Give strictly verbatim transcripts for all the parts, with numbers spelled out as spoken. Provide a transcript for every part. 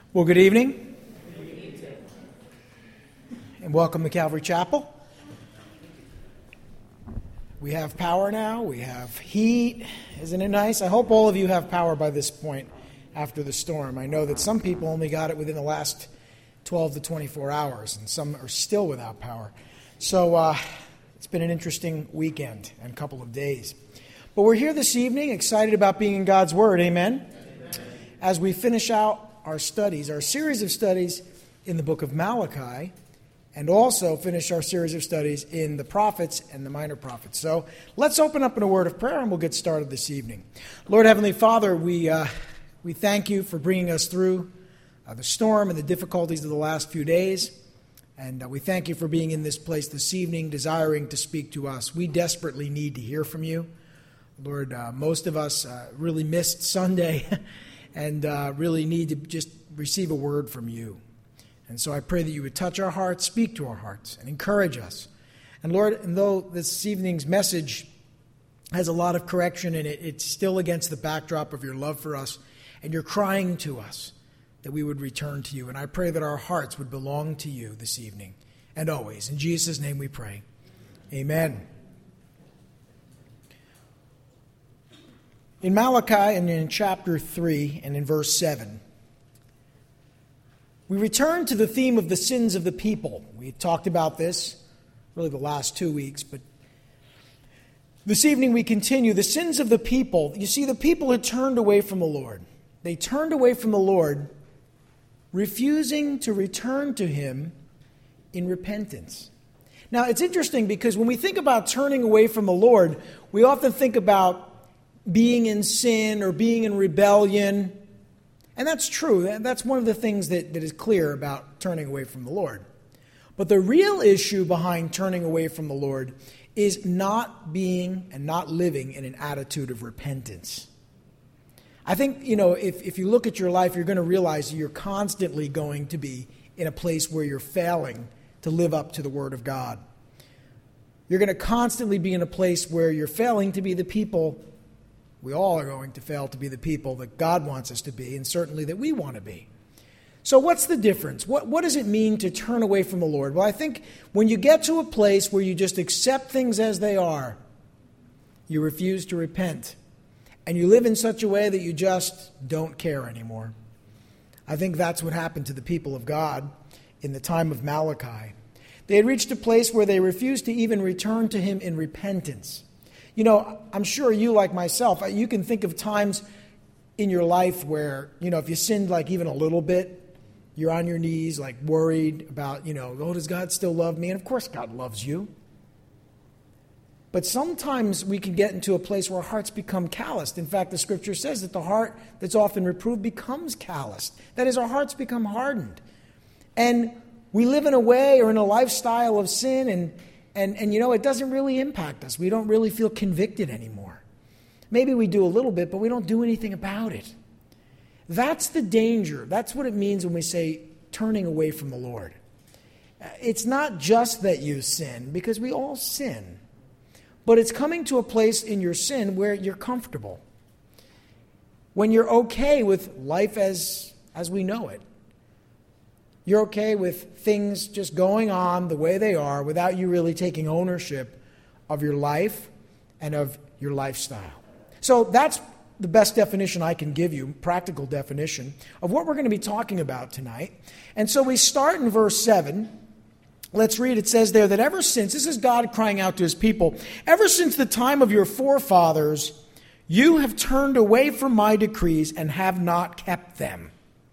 Well, good evening, and welcome to Calvary Chapel. We have power now, we have heat. Isn't it nice? I hope all of you have power by this point after the storm. I know that some people only got it within the last twelve to twenty-four hours, and some are still without power. So uh, it's been an interesting weekend and couple of days. But we're here this evening, excited about being in God's Word, amen? Amen. As we finish out our studies, our series of studies in the book of Malachi, and also finish our series of studies in the prophets and the minor prophets. So let's open up in a word of prayer and we'll get started this evening. Lord Heavenly Father, we uh, we thank you for bringing us through uh, the storm and the difficulties of the last few days. And uh, we thank you for being in this place this evening, desiring to speak to us. We desperately need to hear from you. Lord, uh, most of us uh, really missed Sunday and uh, really need to just receive a word from you. And so I pray that you would touch our hearts, speak to our hearts, and encourage us. And Lord, and though this evening's message has a lot of correction in it, it's still against the backdrop of your love for us, and you're crying to us that we would return to you. And I pray that our hearts would belong to you this evening and always. In Jesus' name we pray. Amen. In Malachi and in chapter three and in verse seven, we return to the theme of the sins of the people. We talked about this really the last two weeks, but this evening we continue. The sins of the people. You see, the people had turned away from the Lord. They turned away from the Lord, refusing to return to Him in repentance. Now, it's interesting because when we think about turning away from the Lord, we often think about being in sin or being in rebellion. And that's true. That's one of the things that, that is clear about turning away from the Lord. But the real issue behind turning away from the Lord is not being and not living in an attitude of repentance. I think, you know, if, if you look at your life, you're going to realize you're constantly going to be in a place where you're failing to live up to the Word of God. You're going to constantly be in a place where you're failing to be the people. We all are going to fail to be the people that God wants us to be, and certainly that we want to be. So what's the difference? What, what does it mean to turn away from the Lord? Well, I think when you get to a place where you just accept things as they are, you refuse to repent, and you live in such a way that you just don't care anymore. I think that's what happened to the people of God in the time of Malachi. They had reached a place where they refused to even return to Him in repentance. You know, I'm sure you, like myself, you can think of times in your life where, you know, if you sinned like even a little bit, you're on your knees, like worried about, you know, oh, does God still love me? And of course God loves you. But sometimes we can get into a place where our hearts become calloused. In fact, the Scripture says that the heart that's often reproved becomes calloused. That is, our hearts become hardened. And we live in a way or in a lifestyle of sin, and And, and, you know, it doesn't really impact us. We don't really feel convicted anymore. Maybe we do a little bit, but we don't do anything about it. That's the danger. That's what it means when we say turning away from the Lord. It's not just that you sin, because we all sin. But it's coming to a place in your sin where you're comfortable. When you're okay with life as, as we know it. You're okay with things just going on the way they are without you really taking ownership of your life and of your lifestyle. So that's the best definition I can give you, practical definition, of what we're going to be talking about tonight. And so we start in verse seven. Let's read. It says there that ever since, this is God crying out to His people, ever since the time of your forefathers, you have turned away from my decrees and have not kept them.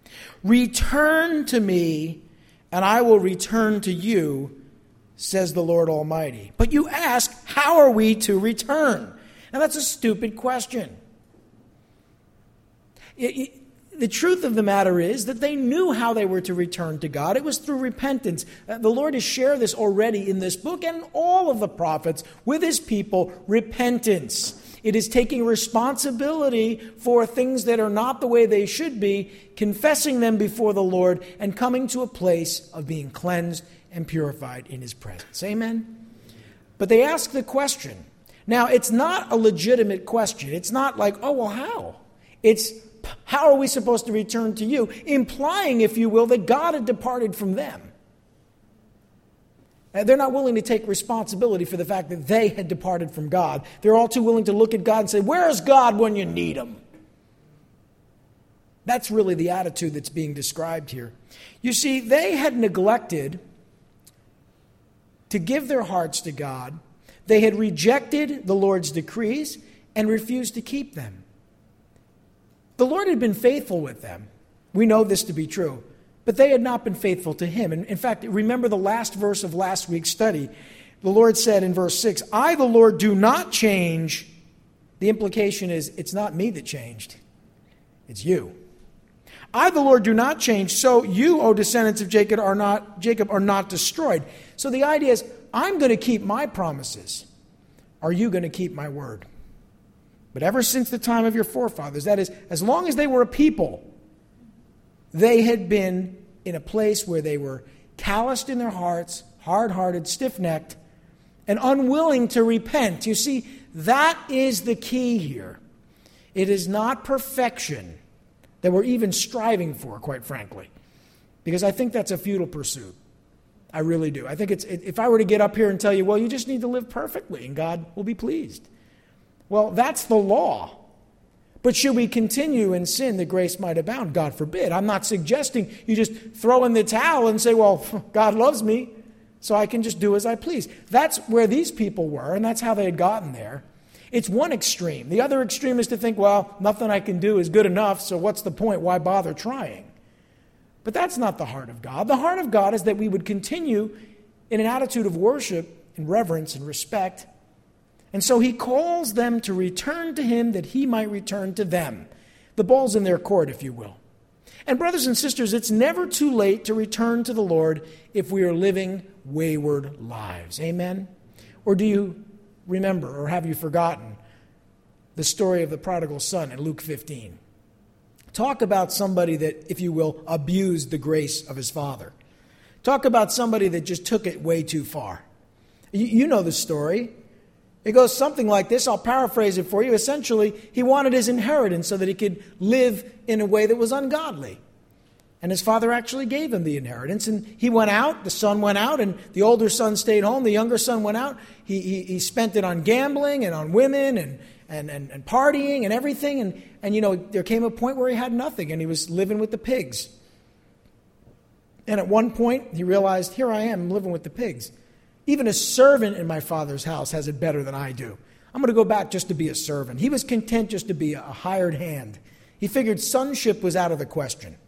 Return to me, and I will return to you, says the Lord Almighty. But you ask, how are we to return? Now that's a stupid question. It, it, the truth of the matter is that they knew how they were to return to God. It was through repentance. Uh, the Lord has shared this already in this book and all of the prophets with His people, repentance. It is taking responsibility for things that are not the way they should be, confessing them before the Lord, and coming to a place of being cleansed and purified in His presence. Amen? But they ask the question. Now, it's not a legitimate question. It's not like, oh, well, how? It's how are we supposed to return to you? Implying, if you will, that God had departed from them. And they're not willing to take responsibility for the fact that they had departed from God. They're all too willing to look at God and say, where's God when you need him? That's really the attitude that's being described here. You see, they had neglected to give their hearts to God. They had rejected the Lord's decrees and refused to keep them. The Lord had been faithful with them. We know this to be true. But they had not been faithful to him. And in fact, remember the last verse of last week's study. The Lord said in verse six, I, the Lord, do not change. The implication is, it's not me that changed. It's you. I, the Lord, do not change, so you, O descendants of Jacob, are not Jacob, are not destroyed. So the idea is, I'm going to keep my promises. Are you going to keep my word? But ever since the time of your forefathers, that is, as long as they were a people, they had been in a place where they were calloused in their hearts, hard-hearted, stiff-necked, and unwilling to repent. You see, that is the key here. It is not perfection that we're even striving for, quite frankly, because I think that's a futile pursuit. I really do. I think it's, if I were to get up here and tell you, well, you just need to live perfectly and God will be pleased. Well, that's the law. But should we continue in sin that grace might abound? God forbid. I'm not suggesting you just throw in the towel and say, well, God loves me, so I can just do as I please. That's where these people were, and that's how they had gotten there. It's one extreme. The other extreme is to think, well, nothing I can do is good enough, so what's the point? Why bother trying? But that's not the heart of God. The heart of God is that we would continue in an attitude of worship and reverence and respect. And so he calls them to return to him that he might return to them. The ball's in their court, if you will. And brothers and sisters, it's never too late to return to the Lord if we are living wayward lives. Amen? Or do you remember, or have you forgotten, the story of the prodigal son in Luke fifteen? Talk about somebody that, if you will, abused the grace of his father. Talk about somebody that just took it way too far. You, you know the story. It goes something like this. I'll paraphrase it for you. Essentially, he wanted his inheritance so that he could live in a way that was ungodly. And his father actually gave him the inheritance. And he went out, the son went out, and the older son stayed home. The younger son went out. He, he, he spent it on gambling and on women and, and, and, and partying and everything. And, and, you know, there came a point where he had nothing, and he was living with the pigs. And at one point, he realized, here I am, I'm living with the pigs. Even a servant in my father's house has it better than I do. I'm going to go back just to be a servant. He was content just to be a hired hand. He figured sonship was out of the question.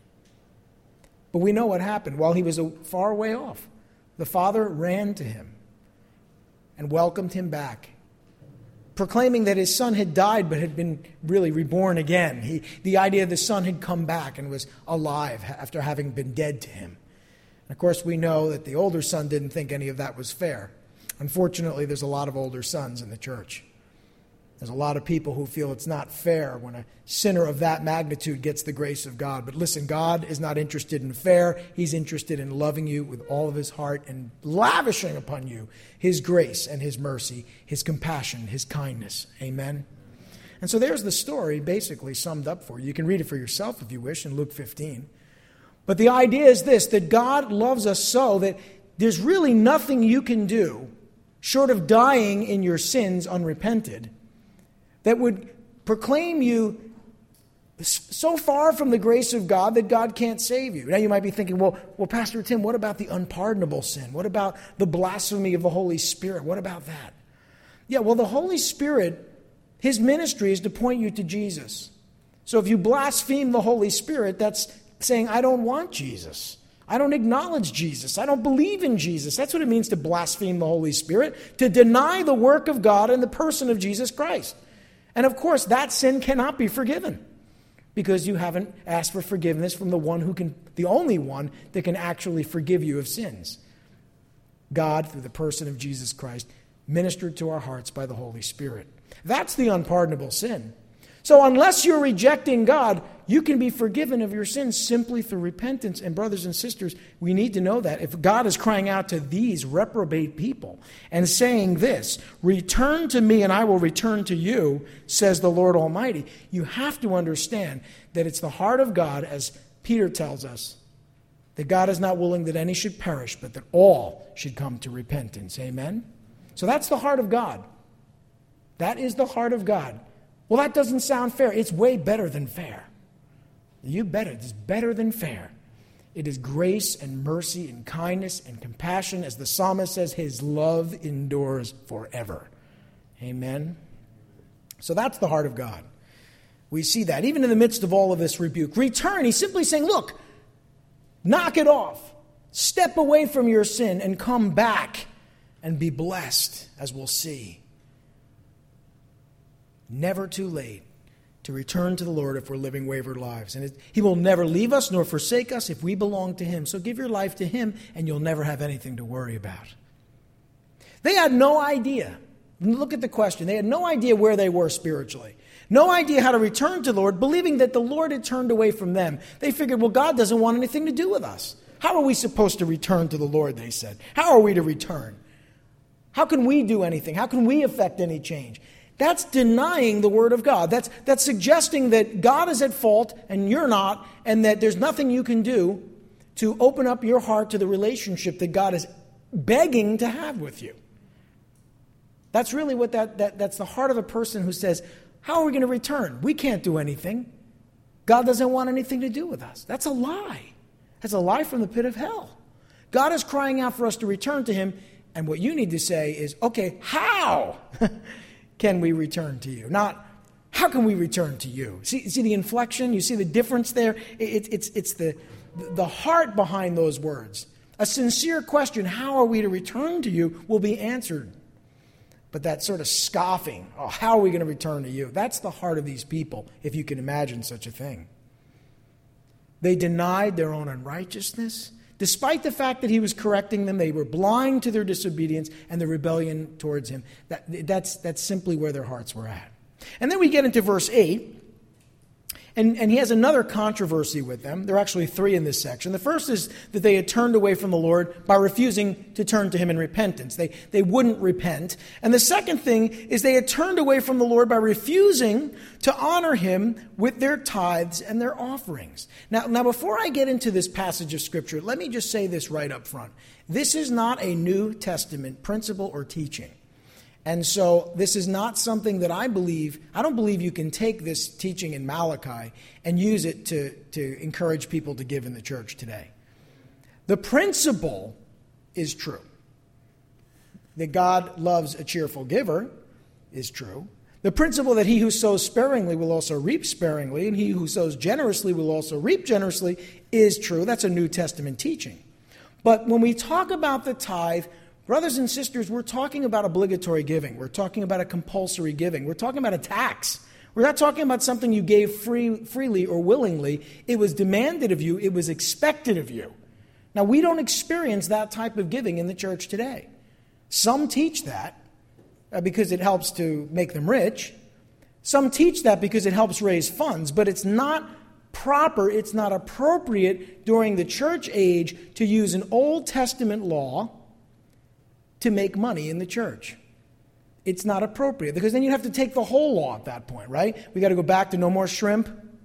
But we know what happened. While he was a far way off, the father ran to him and welcomed him back, proclaiming that his son had died but had been really reborn again. He, the idea the son had come back and was alive after having been dead to him. And of course, we know that the older son didn't think any of that was fair. Unfortunately, there's a lot of older sons in the church. There's a lot of people who feel it's not fair when a sinner of that magnitude gets the grace of God. But listen, God is not interested in fair. He's interested in loving you with all of his heart and lavishing upon you his grace and his mercy, his compassion, his kindness. Amen? And so there's the story basically summed up for you. You can read it for yourself if you wish in Luke fifteen. But the idea is this, that God loves us so that there's really nothing you can do short of dying in your sins unrepented that would proclaim you so far from the grace of God that God can't save you. Now you might be thinking, well, well, Pastor Tim, what about the unpardonable sin? What about the blasphemy of the Holy Spirit? What about that? Yeah, well, the Holy Spirit, his ministry is to point you to Jesus. So if you blaspheme the Holy Spirit, that's saying, I don't want Jesus. I don't acknowledge Jesus. I don't believe in Jesus. That's what it means to blaspheme the Holy Spirit, to deny the work of God in the person of Jesus Christ. And of course, that sin cannot be forgiven because you haven't asked for forgiveness from the one who can, the only one that can actually forgive you of sins. God, through the person of Jesus Christ, ministered to our hearts by the Holy Spirit. That's the unpardonable sin. So unless you're rejecting God, you can be forgiven of your sins simply through repentance. And brothers and sisters, we need to know that. If God is crying out to these reprobate people and saying this, return to me and I will return to you, says the Lord Almighty, you have to understand that it's the heart of God, as Peter tells us, that God is not willing that any should perish, but that all should come to repentance. Amen? So that's the heart of God. That is the heart of God. Well, that doesn't sound fair. It's way better than fair. You bet it. It's better than fair. It is grace and mercy and kindness and compassion. As the psalmist says, his love endures forever. Amen? So that's the heart of God. We see that even in the midst of all of this rebuke. Return. He's simply saying, look, knock it off. Step away from your sin and come back and be blessed, as we'll see. Never too late to return to the Lord if we're living wayward lives. And it, He will never leave us nor forsake us if we belong to Him. So give your life to Him and you'll never have anything to worry about. They had no idea. Look at the question. They had no idea where they were spiritually. No idea how to return to the Lord, believing that the Lord had turned away from them. They figured, well, God doesn't want anything to do with us. How are we supposed to return to the Lord, they said. How are we to return? How can we do anything? How can we affect any change? That's denying the Word of God. That's, that's suggesting that God is at fault and you're not, and that there's nothing you can do to open up your heart to the relationship that God is begging to have with you. That's really what that, that that's the heart of a person who says, how are we going to return? We can't do anything. God doesn't want anything to do with us. That's a lie. That's a lie from the pit of hell. God is crying out for us to return to Him, and what you need to say is, okay, how can we return to you? Not, how can we return to you? See, see the inflection? You see the difference there? It, it's, it's the, the heart behind those words. A sincere question, how are we to return to you, will be answered. But that sort of scoffing, oh, how are we going to return to you? That's the heart of these people, if you can imagine such a thing. They denied their own unrighteousness. Despite the fact that He was correcting them, they were blind to their disobedience and the rebellion towards Him. That, that's, that's simply where their hearts were at. And then we get into verse eight, and, and he has another controversy with them. There are actually three in this section. The first is that they had turned away from the Lord by refusing to turn to Him in repentance. They, they wouldn't repent. And the second thing is they had turned away from the Lord by refusing to honor Him with their tithes and their offerings. Now, now, before I get into this passage of Scripture, let me just say this right up front. This is not a New Testament principle or teaching. And so this is not something that I believe, I don't believe you can take this teaching in Malachi and use it to, to encourage people to give in the church today. The principle is true. That God loves a cheerful giver is true. The principle that he who sows sparingly will also reap sparingly, and he who sows generously will also reap generously is true. That's a New Testament teaching. But when we talk about the tithe, brothers and sisters, we're talking about obligatory giving. We're talking about a compulsory giving. We're talking about a tax. We're not talking about something you gave free, freely or willingly. It was demanded of you. It was expected of you. Now, we don't experience that type of giving in the church today. Some teach that uh, because it helps to make them rich. Some teach that because it helps raise funds, but it's not proper, it's not appropriate during the church age to use an Old Testament law to make money in the church. It's not appropriate, because then you have to take the whole law at that point, right? We got to go back to no more shrimp,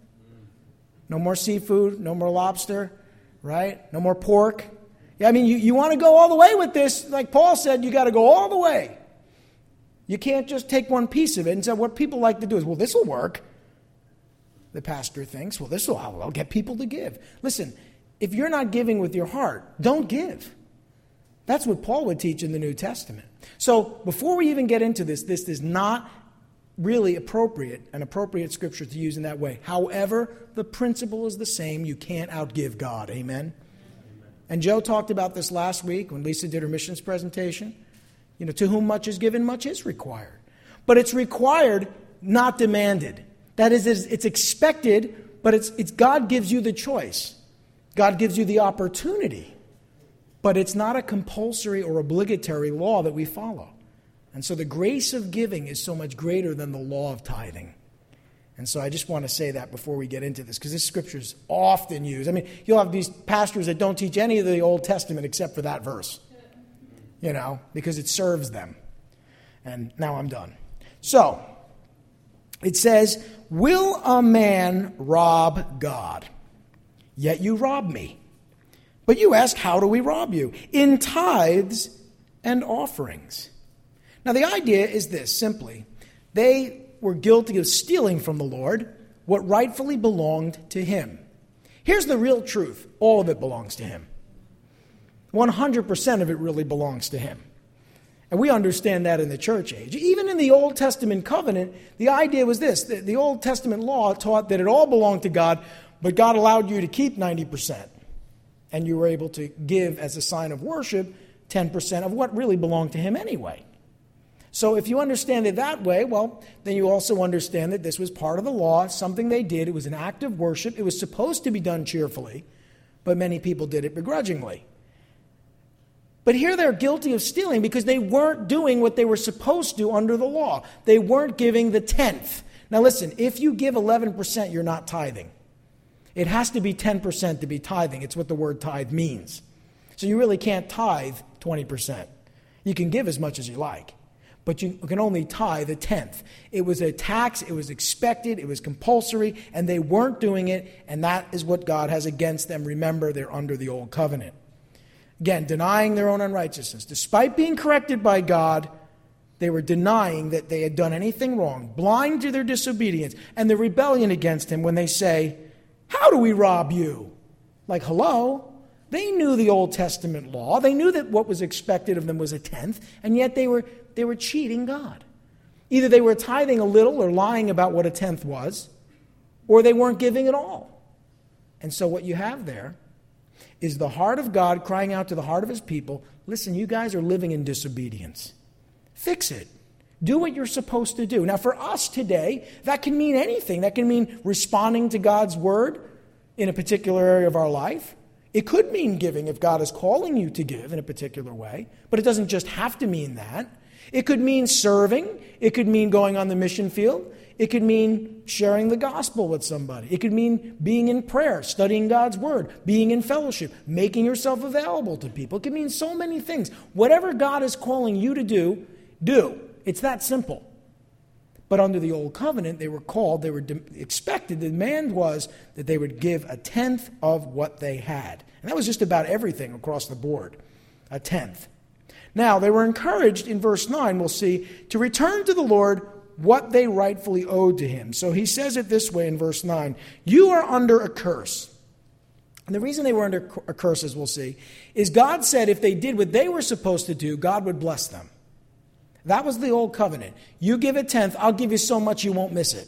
no more seafood, no more lobster, right? No more pork. Yeah, I mean, you, you want to go all the way with this, like Paul said, you got to go all the way. You can't just take one piece of it. And so what people like to do is, well, this will work. The pastor thinks, well, this will I'll get people to give. Listen, if you're not giving with your heart, don't give. That's what Paul would teach in the New Testament. So before we even get into this, this is not really appropriate, an appropriate scripture to use in that way. However, the principle is the same. You can't outgive God. Amen? Amen. And Joe talked about this last week when Lisa did her missions presentation. You know, to whom much is given, much is required. But it's required, not demanded. That is, it's expected, but it's, it's God gives you the choice. God gives you the opportunity. But it's not a compulsory or obligatory law that we follow. And so the grace of giving is so much greater than the law of tithing. And so I just want to say that before we get into this, because this scripture is often used. I mean, you'll have these pastors that don't teach any of the Old Testament except for that verse, you know, because it serves them. And now I'm done. So, it says, will a man rob God? Yet you rob me. But you ask, how do we rob you? In tithes and offerings. Now, the idea is this, simply. They were guilty of stealing from the Lord what rightfully belonged to him. Here's the real truth. All of it belongs to him. one hundred percent of it really belongs to him. And we understand that in the church age. Even in the Old Testament covenant, the idea was this. The, the Old Testament law taught that it all belonged to God, but God allowed you to keep ninety percent. And you were able to give as a sign of worship ten percent of what really belonged to him anyway. So if you understand it that way, well, then you also understand that this was part of the law, something they did. It was an act of worship. It was supposed to be done cheerfully, but many people did it begrudgingly. But here they're guilty of stealing because they weren't doing what they were supposed to under the law. They weren't giving the tenth. Now listen, if you give eleven percent, you're not tithing. It has to be ten percent to be tithing. It's what the word tithe means. So you really can't tithe twenty percent. You can give as much as you like, but you can only tithe a tenth. It was a tax, it was expected, it was compulsory, and they weren't doing it, and that is what God has against them. Remember, they're under the old covenant. Again, denying their own unrighteousness. Despite being corrected by God, they were denying that they had done anything wrong, blind to their disobedience and the rebellion against him when they say, how do we rob you? Like, hello? They knew the Old Testament law. They knew that what was expected of them was a tenth, and yet they were they were cheating God. Either they were tithing a little or lying about what a tenth was, or they weren't giving at all. And so what you have there is the heart of God crying out to the heart of his people, listen, you guys are living in disobedience. Fix it. Do what you're supposed to do. Now, for us today, that can mean anything. That can mean responding to God's word in a particular area of our life. It could mean giving if God is calling you to give in a particular way, but it doesn't just have to mean that. It could mean serving. It could mean going on the mission field. It could mean sharing the gospel with somebody. It could mean being in prayer, studying God's word, being in fellowship, making yourself available to people. It could mean so many things. Whatever God is calling you to do, do. It's that simple. But under the old covenant, they were called, they were de- expected, the demand was that they would give a tenth of what they had. And that was just about everything across the board, a tenth. Now, they were encouraged in verse nine, we'll see, to return to the Lord what they rightfully owed to him. So he says it this way in verse nine, you are under a curse. And the reason they were under a curse, as we'll see, is God said if they did what they were supposed to do, God would bless them. That was the old covenant. You give a tenth, I'll give you so much you won't miss it.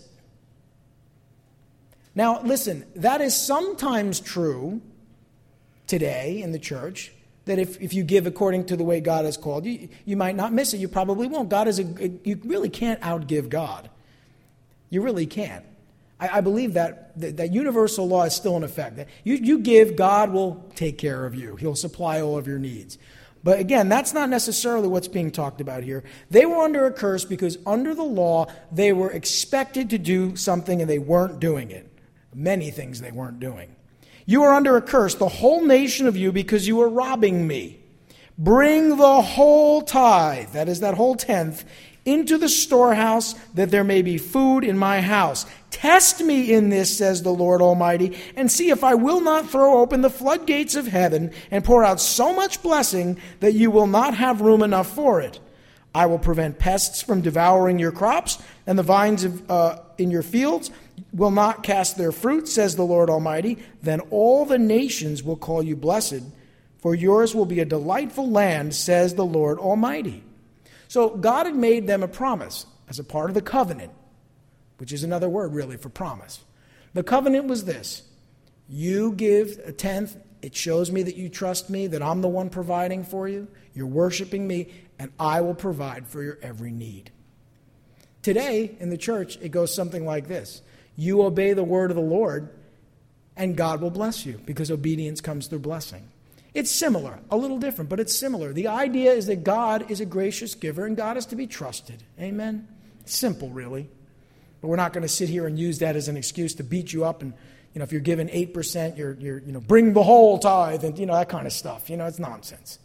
Now, listen, that is sometimes true today in the church, that if, if you give according to the way God has called you, you might not miss it. You probably won't. God is a, you really can't outgive God. You really can't. I, I believe that, that that universal law is still in effect. That you, you give, God will take care of you. He'll supply all of your needs. But again, that's not necessarily what's being talked about here. They were under a curse because under the law, they were expected to do something and they weren't doing it. Many things they weren't doing. You are under a curse, the whole nation of you, because you are robbing me. Bring the whole tithe, that is that whole tenth, into the storehouse, that there may be food in my house. Test me in this, says the Lord Almighty, and see if I will not throw open the floodgates of heaven and pour out so much blessing that you will not have room enough for it. I will prevent pests from devouring your crops, and the vines of, uh, in your fields will not cast their fruit, says the Lord Almighty. Then all the nations will call you blessed, for yours will be a delightful land, says the Lord Almighty. So God had made them a promise as a part of the covenant, which is another word really for promise. The covenant was this. You give a tenth. It shows me that you trust me, that I'm the one providing for you. You're worshiping me, and I will provide for your every need. Today, in the church, it goes something like this. You obey the word of the Lord, and God will bless you, because obedience comes through blessing. It's similar, a little different, but it's similar. The idea is that God is a gracious giver, and God is to be trusted. Amen? It's simple, really. But we're not going to sit here and use that as an excuse to beat you up. And, you know, if you're given eight percent, you're, you're, you know, bring the whole tithe and, you know, that kind of stuff. You know, it's nonsense.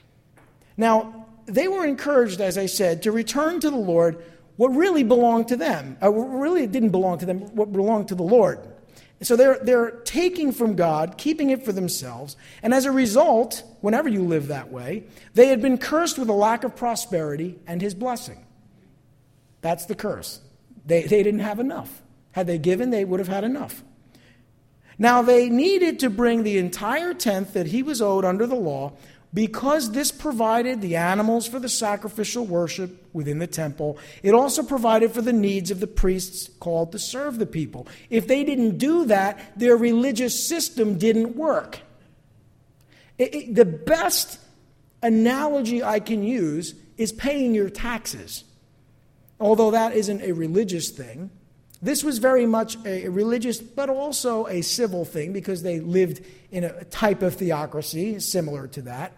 Now, they were encouraged, as I said, to return to the Lord what really belonged to them. Uh, really, it didn't belong to them, what belonged to the Lord. So they're, they're taking from God, keeping it for themselves. And as a result, whenever you live that way, they had been cursed with a lack of prosperity and his blessing. That's the curse. They, they didn't have enough. Had they given, they would have had enough. Now, they needed to bring the entire tenth that he was owed under the law, because this provided the animals for the sacrificial worship within the temple. It also provided for the needs of the priests called to serve the people. If they didn't do that, their religious system didn't work. It, it, the best analogy I can use is paying your taxes. Although that isn't a religious thing, this was very much a religious but also a civil thing, because they lived in a type of theocracy similar to that.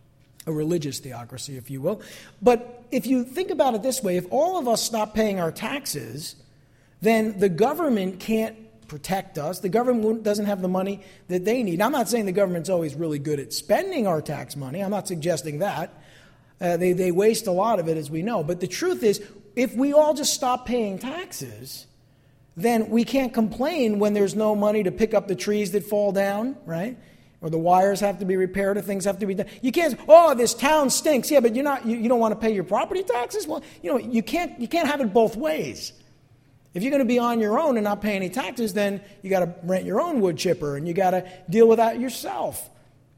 A religious theocracy, if you will. But if you think about it this way, if all of us stop paying our taxes, then the government can't protect us. The government doesn't have the money that they need. I'm not saying the government's always really good at spending our tax money. I'm not suggesting that. Uh, they, they waste a lot of it, as we know. But the truth is, if we all just stop paying taxes, then we can't complain when there's no money to pick up the trees that fall down, right? Or the wires have to be repaired, or things have to be done. You can't say, oh, this town stinks. Yeah, but you're not, you, you don't want to pay your property taxes? Well, you know, you can't, you can't have it both ways. If you're going to be on your own and not pay any taxes, then you got to rent your own wood chipper, and you got to deal with that yourself.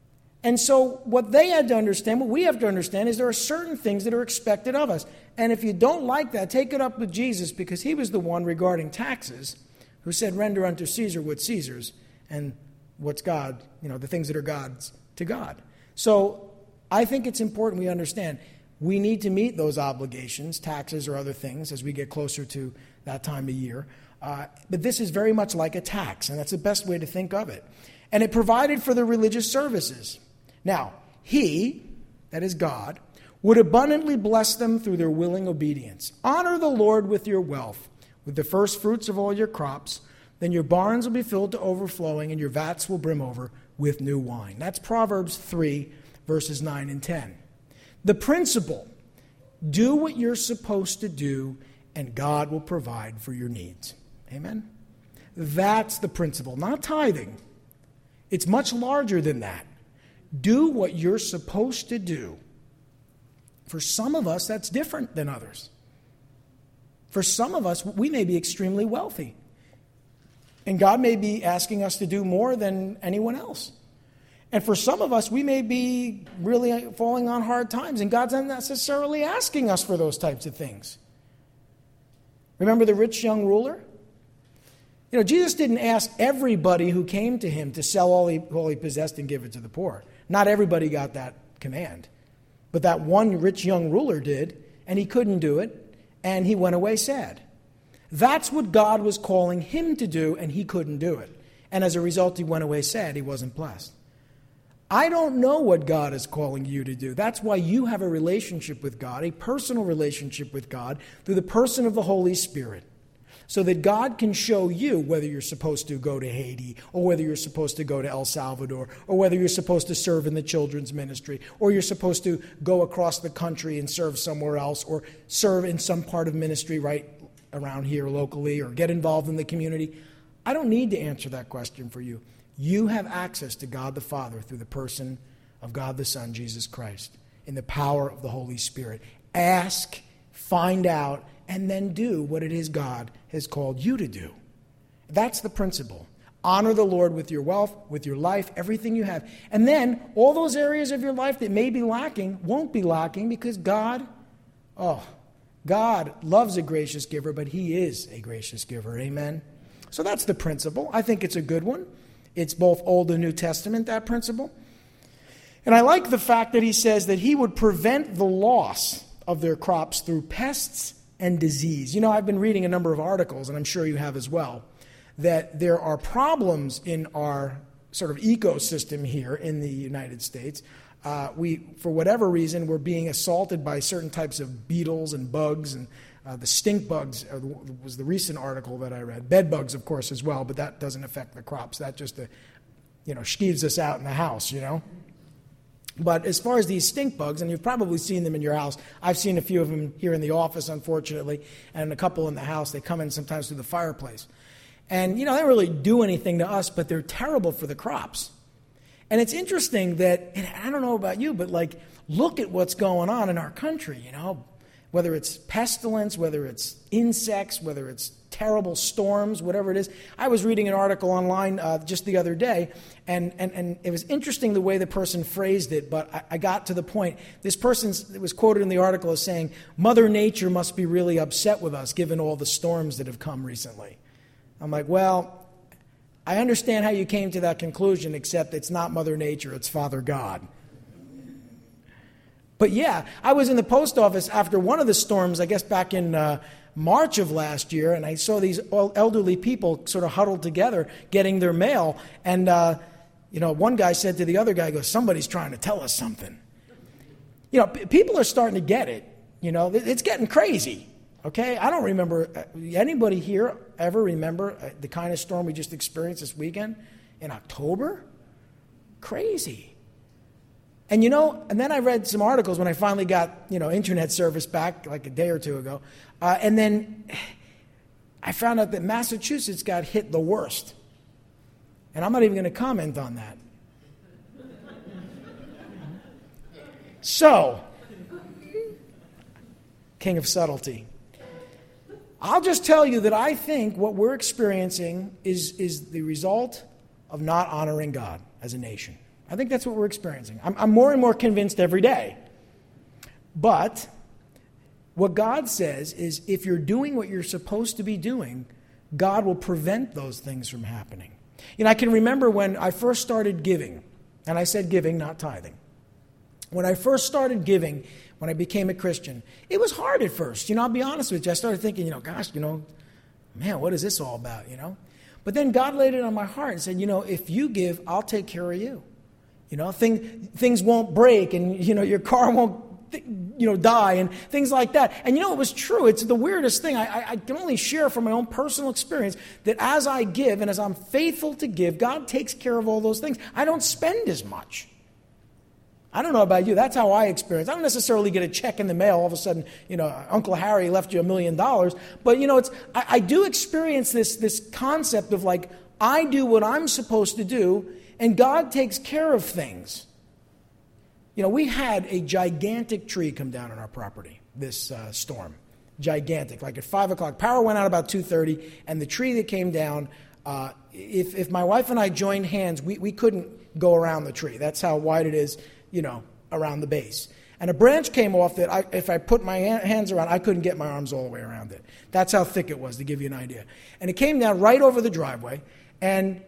And so what they had to understand, what we have to understand, is there are certain things that are expected of us. And if you don't like that, take it up with Jesus, because he was the one regarding taxes who said, render unto Caesar what's Caesar's, and what's God, you know, the things that are God's to God. So I think it's important we understand we need to meet those obligations, taxes or other things, as we get closer to that time of year. Uh, but this is very much like a tax, and that's the best way to think of it. And it provided for the religious services. Now, he, that is God, would abundantly bless them through their willing obedience. Honor the Lord with your wealth, with the first fruits of all your crops. Then your barns will be filled to overflowing, and your vats will brim over with new wine. That's Proverbs three, verses nine and ten. The principle, do what you're supposed to do, and God will provide for your needs. Amen? That's the principle, not tithing. It's much larger than that. Do what you're supposed to do. For some of us, that's different than others. For some of us, we may be extremely wealthy. And God may be asking us to do more than anyone else. And for some of us, we may be really falling on hard times, and God's not necessarily asking us for those types of things. Remember the rich young ruler? You know, Jesus didn't ask everybody who came to him to sell all he, all he possessed and give it to the poor. Not everybody got that command. But that one rich young ruler did, and he couldn't do it, and he went away sad. That's what God was calling him to do, and he couldn't do it. And as a result, he went away sad. He wasn't blessed. I don't know what God is calling you to do. That's why you have a relationship with God, a personal relationship with God, through the person of the Holy Spirit, so that God can show you whether you're supposed to go to Haiti, or whether you're supposed to go to El Salvador, or whether you're supposed to serve in the children's ministry, or you're supposed to go across the country and serve somewhere else, or serve in some part of ministry right around here locally, or get involved in the community. I don't need to answer that question for you. You have access to God the Father through the person of God the Son, Jesus Christ, in the power of the Holy Spirit. Ask, find out, and then do what it is God has called you to do. That's the principle. Honor the Lord with your wealth, with your life, everything you have. And then all those areas of your life that may be lacking won't be lacking, because God, oh, God loves a gracious giver, but he is a gracious giver. Amen? So that's the principle. I think it's a good one. It's both Old and New Testament, that principle. And I like the fact that he says that he would prevent the loss of their crops through pests and disease. You know, I've been reading a number of articles, and I'm sure you have as well, that there are problems in our sort of ecosystem here in the United States. Uh, we, for whatever reason, we're being assaulted by certain types of beetles and bugs and Uh, the stink bugs are the, was the recent article that I read. Bed bugs, of course, as well, but that doesn't affect the crops. That just, uh, you know, skeeves us out in the house, you know. But as far as these stink bugs, and you've probably seen them in your house, I've seen a few of them here in the office, unfortunately, and a couple in the house. They come in sometimes through the fireplace. And, you know, they don't really do anything to us, but they're terrible for the crops. And it's interesting that, and I don't know about you, but, like, look at what's going on in our country, you know, whether it's pestilence, whether it's insects, whether it's terrible storms, whatever it is. I was reading an article online uh, just the other day, and, and, and it was interesting the way the person phrased it, but I, I got to the point. This person was quoted in the article as saying, Mother Nature must be really upset with us given all the storms that have come recently. I'm like, well, I understand how you came to that conclusion, except it's not Mother Nature, it's Father God. But yeah, I was in the post office after one of the storms, I guess back in uh, March of last year, and I saw these elderly people sort of huddled together getting their mail. And, uh, you know, one guy said to the other guy, goes, somebody's trying to tell us something. You know, p- people are starting to get it. You know, it's getting crazy. Okay? I don't remember, anybody here ever remember the kind of storm we just experienced this weekend in October? Crazy. And, you know, and then I read some articles when I finally got, you know, internet service back like a day or two ago. Uh, and then I found out that Massachusetts got hit the worst. And I'm not even going to comment on that. So, king of subtlety. I'll just tell you that I think what we're experiencing is, is the result of not honoring God as a nation. I think that's what we're experiencing. I'm, I'm more and more convinced every day. But what God says is if you're doing what you're supposed to be doing, God will prevent those things from happening. You know, I can remember when I first started giving, and I said giving, not tithing. When I first started giving, when I became a Christian, it was hard at first. You know, I'll be honest with you. I started thinking, you know, gosh, you know, man, what is this all about, you know? But then God laid it on my heart and said, you know, if you give, I'll take care of you. You know, thing, things won't break, and, you know, your car won't, you know, die, and things like that. And, you know, it was true. It's the weirdest thing. I, I, I can only share from my own personal experience that as I give and as I'm faithful to give, God takes care of all those things. I don't spend as much. I don't know about you. That's how I experience. I don't necessarily get a check in the mail. All of a sudden, you know, Uncle Harry left you a million dollars. But, you know, it's I, I do experience this, this concept of, like, I do what I'm supposed to do, and God takes care of things. You know, we had a gigantic tree come down on our property this uh, storm. Gigantic. Like at five o'clock. Power went out about two thirty, and the tree that came down, uh, if, if my wife and I joined hands, we, we couldn't go around the tree. That's how wide it is, you know, around the base. And a branch came off that I, if I put my hands around, I couldn't get my arms all the way around it. That's how thick it was, to give you an idea. And it came down right over the driveway, and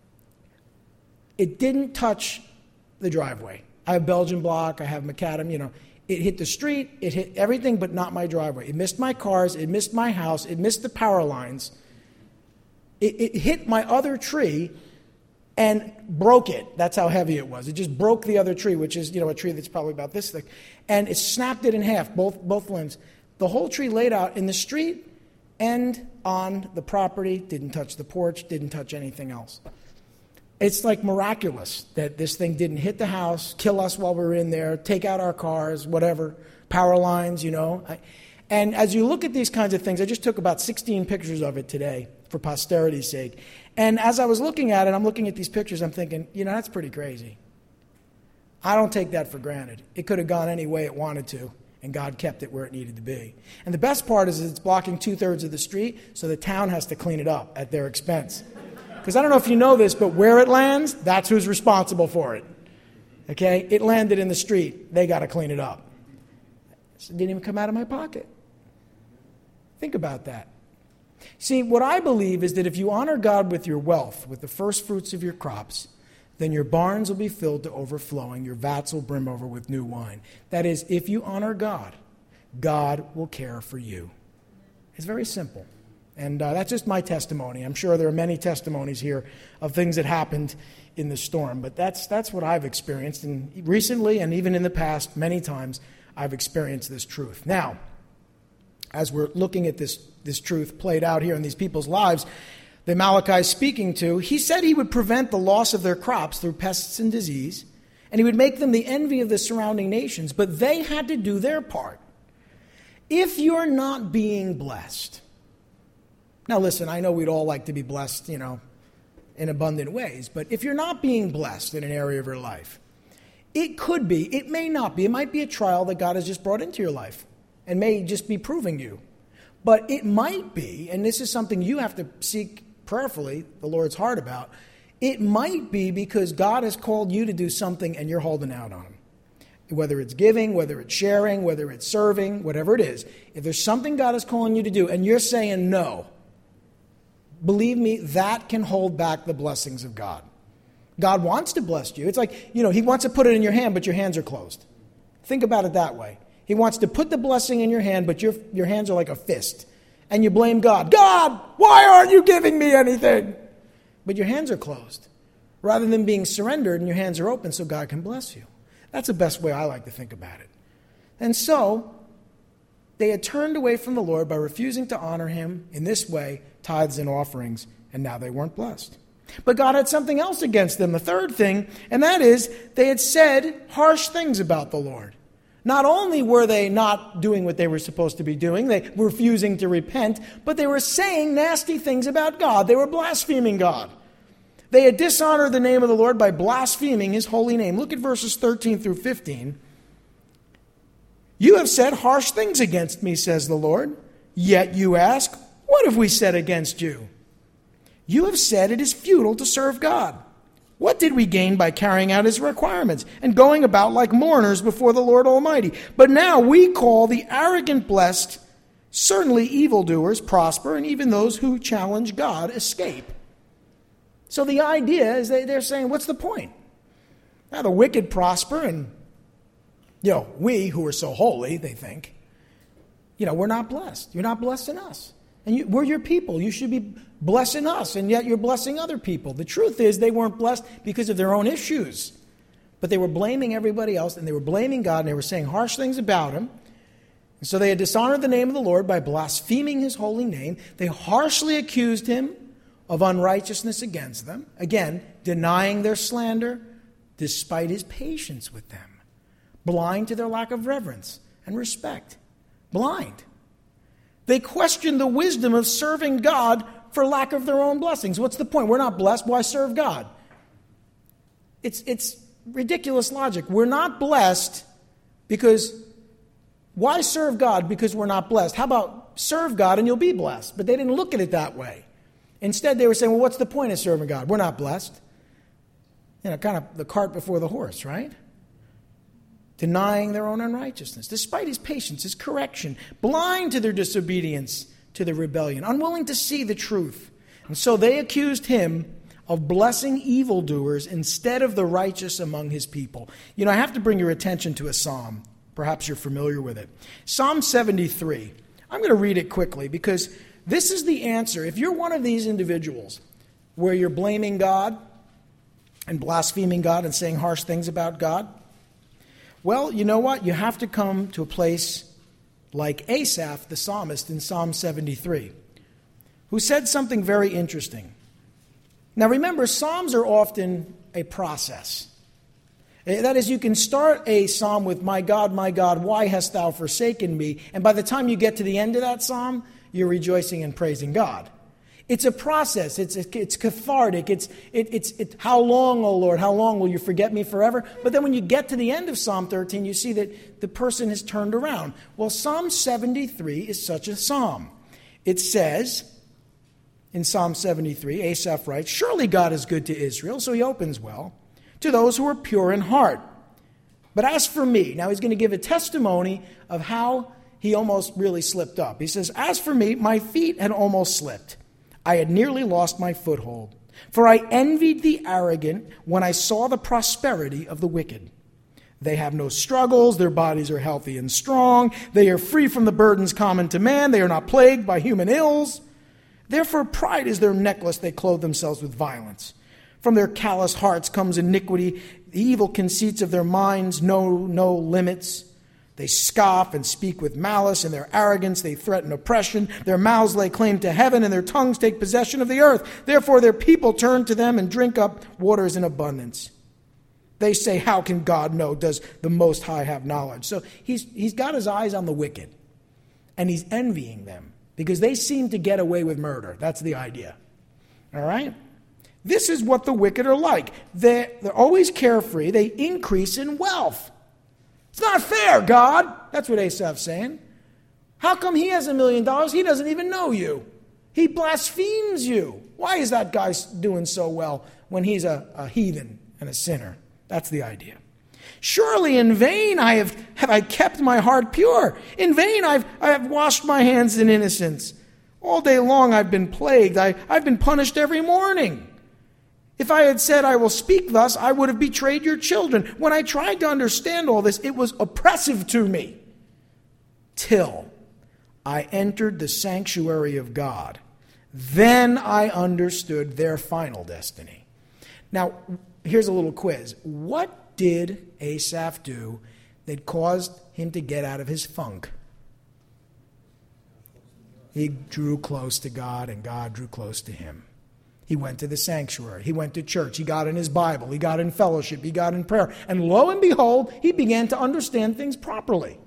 it didn't touch the driveway. I have Belgian block, I have macadam, you know. It hit the street, it hit everything but not my driveway. It missed my cars, it missed my house, it missed the power lines. It, it hit my other tree and broke it. That's how heavy it was. It just broke the other tree, which is, you know, a tree that's probably about this thick. And it snapped it in half, both, both limbs. The whole tree laid out in the street and on the property, didn't touch the porch, didn't touch anything else. It's like miraculous that this thing didn't hit the house, kill us while we were in there, take out our cars, whatever, power lines, you know. And as you look at these kinds of things, I just took about sixteen pictures of it today for posterity's sake. And as I was looking at it, I'm looking at these pictures, I'm thinking, you know, that's pretty crazy. I don't take that for granted. It could have gone any way it wanted to, and God kept it where it needed to be. And the best part is it's blocking two-thirds of the street, so the town has to clean it up at their expense. Because I don't know if you know this, but where it lands, that's who's responsible for it. Okay? It landed in the street. They got to clean it up. So it didn't even come out of my pocket. Think about that. See, what I believe is that if you honor God with your wealth, with the first fruits of your crops, then your barns will be filled to overflowing, your vats will brim over with new wine. That is, if you honor God, God will care for you. It's very simple. And uh, that's just my testimony. I'm sure there are many testimonies here of things that happened in the storm, but that's that's what I've experienced. And recently, and even in the past, many times, I've experienced this truth. Now, as we're looking at this, this truth played out here in these people's lives, that Malachi is speaking to, he said he would prevent the loss of their crops through pests and disease, and he would make them the envy of the surrounding nations, but they had to do their part. If you're not being blessed, now listen, I know we'd all like to be blessed, you know, in abundant ways, but if you're not being blessed in an area of your life, it could be, it may not be, it might be a trial that God has just brought into your life and may just be proving you. But it might be, and this is something you have to seek prayerfully the Lord's heart about, it might be because God has called you to do something and you're holding out on him. Whether it's giving, whether it's sharing, whether it's serving, whatever it is. If there's something God is calling you to do and you're saying no, believe me, that can hold back the blessings of God. God wants to bless you. It's like, you know, he wants to put it in your hand, but your hands are closed. Think about it that way. He wants to put the blessing in your hand, but your, your hands are like a fist. And you blame God. God, why aren't you giving me anything? But your hands are closed. Rather than being surrendered and your hands are open so God can bless you. That's the best way I like to think about it. And so, they had turned away from the Lord by refusing to honor him in this way, tithes and offerings, and now they weren't blessed. But God had something else against them, the third thing, and that is they had said harsh things about the Lord. Not only were they not doing what they were supposed to be doing, they were refusing to repent, but they were saying nasty things about God. They were blaspheming God. They had dishonored the name of the Lord by blaspheming his holy name. Look at verses thirteen through fifteen. You have said harsh things against me, says the Lord. Yet you ask, what have we said against you? You have said it is futile to serve God. What did we gain by carrying out his requirements and going about like mourners before the Lord Almighty? But now we call the arrogant blessed, certainly evildoers prosper, and even those who challenge God escape. So the idea is that they're saying, what's the point? Now the wicked prosper, and, you know, we who are so holy, they think, you know, we're not blessed. You're not blessing us. And you, we're your people. You should be blessing us, and yet you're blessing other people. The truth is they weren't blessed because of their own issues. But they were blaming everybody else, and they were blaming God, and they were saying harsh things about him. And so they had dishonored the name of the Lord by blaspheming his holy name. They harshly accused him of unrighteousness against them. Again, denying their slander despite his patience with them. Blind to their lack of reverence and respect. Blind. They questioned the wisdom of serving God for lack of their own blessings. What's the point? We're not blessed. Why serve God? It's, it's ridiculous logic. We're not blessed because, why serve God because we're not blessed? How about serve God and you'll be blessed? But they didn't look at it that way. Instead, they were saying, well, what's the point of serving God? We're not blessed. You know, kind of the cart before the horse, right? Denying their own unrighteousness, despite his patience, his correction, blind to their disobedience, to their rebellion, unwilling to see the truth. And so they accused him of blessing evildoers instead of the righteous among his people. You know, I have to bring your attention to a psalm. Perhaps you're familiar with it. Psalm seventy-three. I'm going to read it quickly because this is the answer. If you're one of these individuals where you're blaming God and blaspheming God and saying harsh things about God, well, you know what? You have to come to a place like Asaph, the psalmist, in Psalm seventy-three, who said something very interesting. Now remember, psalms are often a process. That is, you can start a psalm with, my God, my God, why hast thou forsaken me? And by the time you get to the end of that psalm, you're rejoicing and praising God. It's a process. It's it's cathartic. It's it, it's it, how long, O Lord? How long will you forget me forever? But then when you get to the end of Psalm thirteen, you see that the person has turned around. Well, Psalm seventy-three is such a psalm. It says in Psalm seventy-three, Asaph writes, surely God is good to Israel, so he opens well, to those who are pure in heart. But as for me, now he's going to give a testimony of how he almost really slipped up. He says, as for me, my feet had almost slipped. I had nearly lost my foothold. For I envied the arrogant when I saw the prosperity of the wicked. They have no struggles. Their bodies are healthy and strong. They are free from the burdens common to man. They are not plagued by human ills. Therefore, pride is their necklace. They clothe themselves with violence. From their callous hearts comes iniquity. The evil conceits of their minds know no limits. They scoff and speak with malice. In their arrogance they threaten oppression. Their mouths lay claim to heaven, and their tongues take possession of the earth. Therefore their people turn to them and drink up waters in abundance. They say, how can God know? Does the Most High have knowledge? So he's, he's got his eyes on the wicked, and he's envying them because they seem to get away with murder. That's the idea. All right? This is what the wicked are like. They're, they're always carefree. They increase in wealth. It's not fair, God. That's what Asaph's saying. How come he has a million dollars? He doesn't even know you. He blasphemes you. Why is that guy doing so well when he's a, a heathen and a sinner? That's the idea. Surely in vain I have, have I kept my heart pure. In vain I've, I have washed my hands in innocence. All day long I've been plagued. I, I've been punished every morning. If I had said I will speak thus, I would have betrayed your children. When I tried to understand all this, it was oppressive to me. Till I entered the sanctuary of God. Then I understood their final destiny. Now, here's a little quiz. What did Asaph do that caused him to get out of his funk? He drew close to God, and God drew close to him. He went to the sanctuary. He went to church. He got in his Bible. He got in fellowship. He got in prayer. And lo and behold, he began to understand things properly.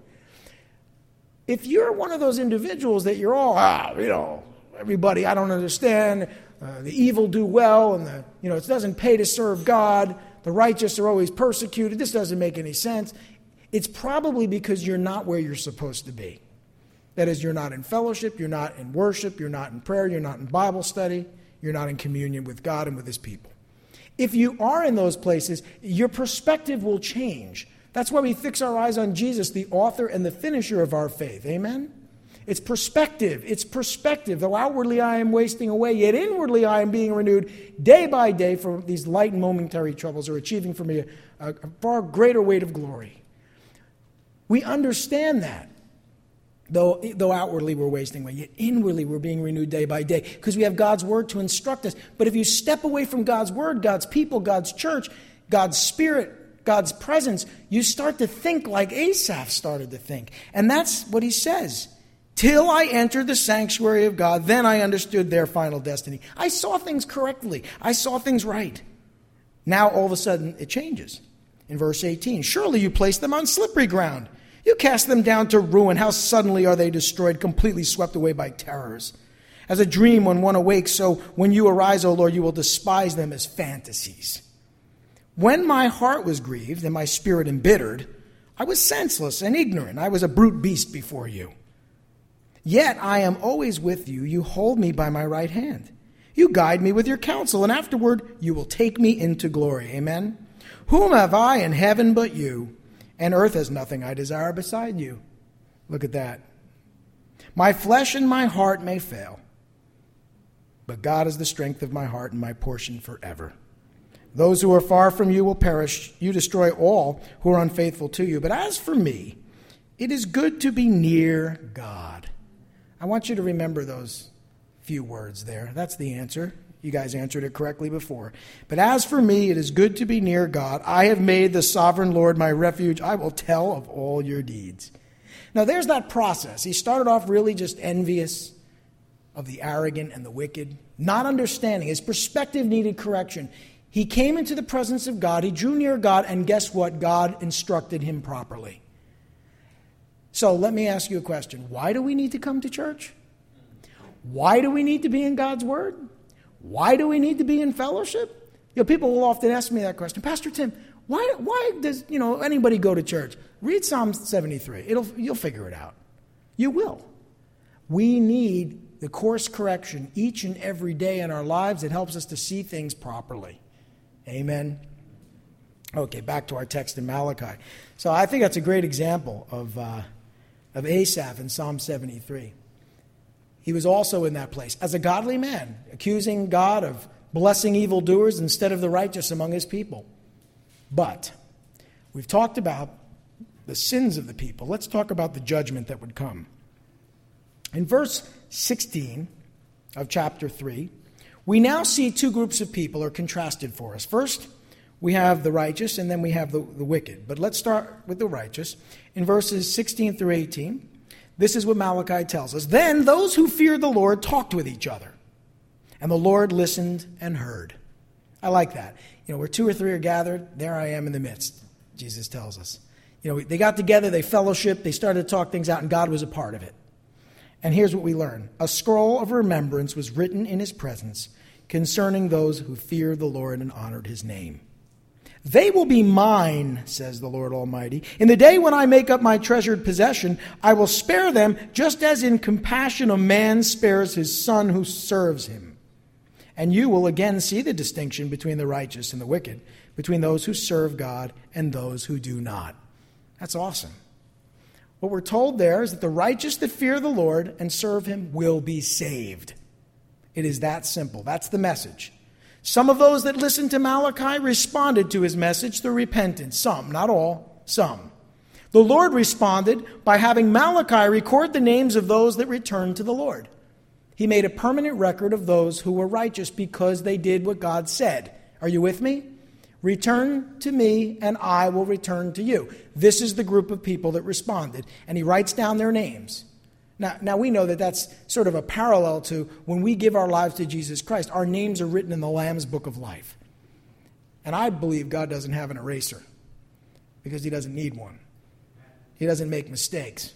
If you're one of those individuals that you're all, ah, you know, everybody, I don't understand, uh, the evil do well, and the, you know, it doesn't pay to serve God, the righteous are always persecuted, this doesn't make any sense, it's probably because you're not where you're supposed to be. That is, you're not in fellowship, you're not in worship, you're not in prayer, you're not in Bible study, you're not in communion with God and with his people. If you are in those places, your perspective will change. That's why we fix our eyes on Jesus, the author and the finisher of our faith. Amen? It's perspective. It's perspective. Though outwardly I am wasting away, yet inwardly I am being renewed day by day, for these light and momentary troubles are achieving for me a, a far greater weight of glory. We understand that. Though, though outwardly we're wasting away, yet inwardly we're being renewed day by day, because we have God's word to instruct us. But if you step away from God's word, God's people, God's church, God's spirit, God's presence, you start to think like Asaph started to think. And that's what he says. Till I entered the sanctuary of God, then I understood their final destiny. I saw things correctly. I saw things right. Now all of a sudden it changes. In verse eighteen, surely you placed them on slippery ground. You cast them down to ruin. How suddenly are they destroyed, completely swept away by terrors. As a dream when one awakes, so when you arise, O Lord, you will despise them as fantasies. When my heart was grieved and my spirit embittered, I was senseless and ignorant. I was a brute beast before you. Yet I am always with you. You hold me by my right hand. You guide me with your counsel, and afterward you will take me into glory. Amen. Whom have I in heaven but you? And earth has nothing I desire beside you. Look at that. My flesh and my heart may fail, but God is the strength of my heart and my portion forever. Those who are far from you will perish. You destroy all who are unfaithful to you. But as for me, it is good to be near God. I want you to remember those few words there. That's the answer. You guys answered it correctly before. But as for me, it is good to be near God. I have made the sovereign Lord my refuge. I will tell of all your deeds. Now there's that process. He started off really just envious of the arrogant and the wicked, not understanding. His perspective needed correction. He came into the presence of God. He drew near God, and guess what? God instructed him properly. So let me ask you a question. Why do we need to come to church? Why do we need to be in God's word? Why do we need to be in fellowship? You know, people will often ask me that question. Pastor Tim, why why does, you know, anybody go to church? Read Psalm seventy-three. It'll you'll figure it out. You will. We need the course correction each and every day in our lives that helps us to see things properly. Amen. Okay, back to our text in Malachi. So I think that's a great example of uh, of Asaph in Psalm seventy-three. He was also in that place as a godly man, accusing God of blessing evildoers instead of the righteous among his people. But we've talked about the sins of the people. Let's talk about the judgment that would come. In verse sixteen of chapter three, we now see two groups of people are contrasted for us. First, we have the righteous, and then we have the, the wicked. But let's start with the righteous. In verses sixteen through eighteen, this is what Malachi tells us. Then those who feared the Lord talked with each other, and the Lord listened and heard. I like that. You know, where two or three are gathered, there I am in the midst, Jesus tells us. You know, they got together, they fellowshiped, they started to talk things out, and God was a part of it. And here's what we learn. A scroll of remembrance was written in his presence concerning those who feared the Lord and honored his name. They will be mine, says the Lord Almighty. In the day when I make up my treasured possession, I will spare them just as in compassion a man spares his son who serves him. And you will again see the distinction between the righteous and the wicked, between those who serve God and those who do not. That's awesome. What we're told there is that the righteous that fear the Lord and serve him will be saved. It is that simple. That's the message. Some of those that listened to Malachi responded to his message through repentance. Some, not all, some. The Lord responded by having Malachi record the names of those that returned to the Lord. He made a permanent record of those who were righteous because they did what God said. Are you with me? Return to me and I will return to you. This is the group of people that responded. And he writes down their names. Now, now we know that that's sort of a parallel to when we give our lives to Jesus Christ. Our names are written in the Lamb's Book of Life. And I believe God doesn't have an eraser because he doesn't need one. He doesn't make mistakes.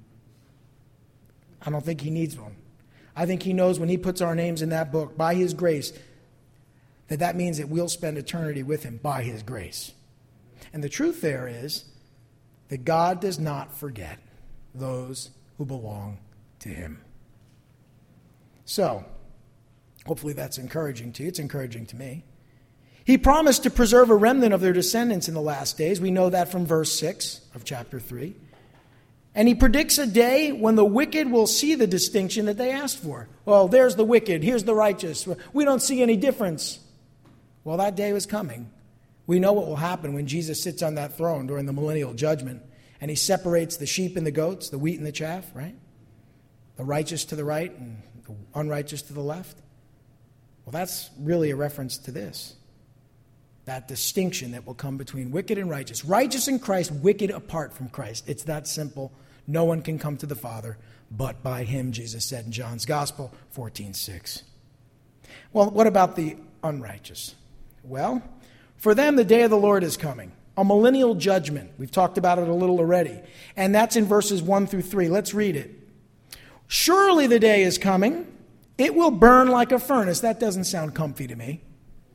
I don't think he needs one. I think he knows when he puts our names in that book, by his grace, that that means that we'll spend eternity with him by his grace. And the truth there is that God does not forget those who belong to him. So, hopefully that's encouraging to you. It's encouraging to me. He promised to preserve a remnant of their descendants in the last days. We know that from verse six of chapter three. And he predicts a day when the wicked will see the distinction that they asked for. Well, there's the wicked, here's the righteous. We don't see any difference. Well, that day was coming. We know what will happen when Jesus sits on that throne during the millennial judgment and he separates the sheep and the goats, the wheat and the chaff, right? The righteous to the right and the unrighteous to the left. Well, that's really a reference to this. That distinction that will come between wicked and righteous. Righteous in Christ, wicked apart from Christ. It's that simple. No one can come to the Father but by him, Jesus said in John's Gospel fourteen six. Well, what about the unrighteous? Well, for them the day of the Lord is coming. A millennial judgment. We've talked about it a little already. And that's in verses one through three. Let's read it. Surely the day is coming. It will burn like a furnace. That doesn't sound comfy to me.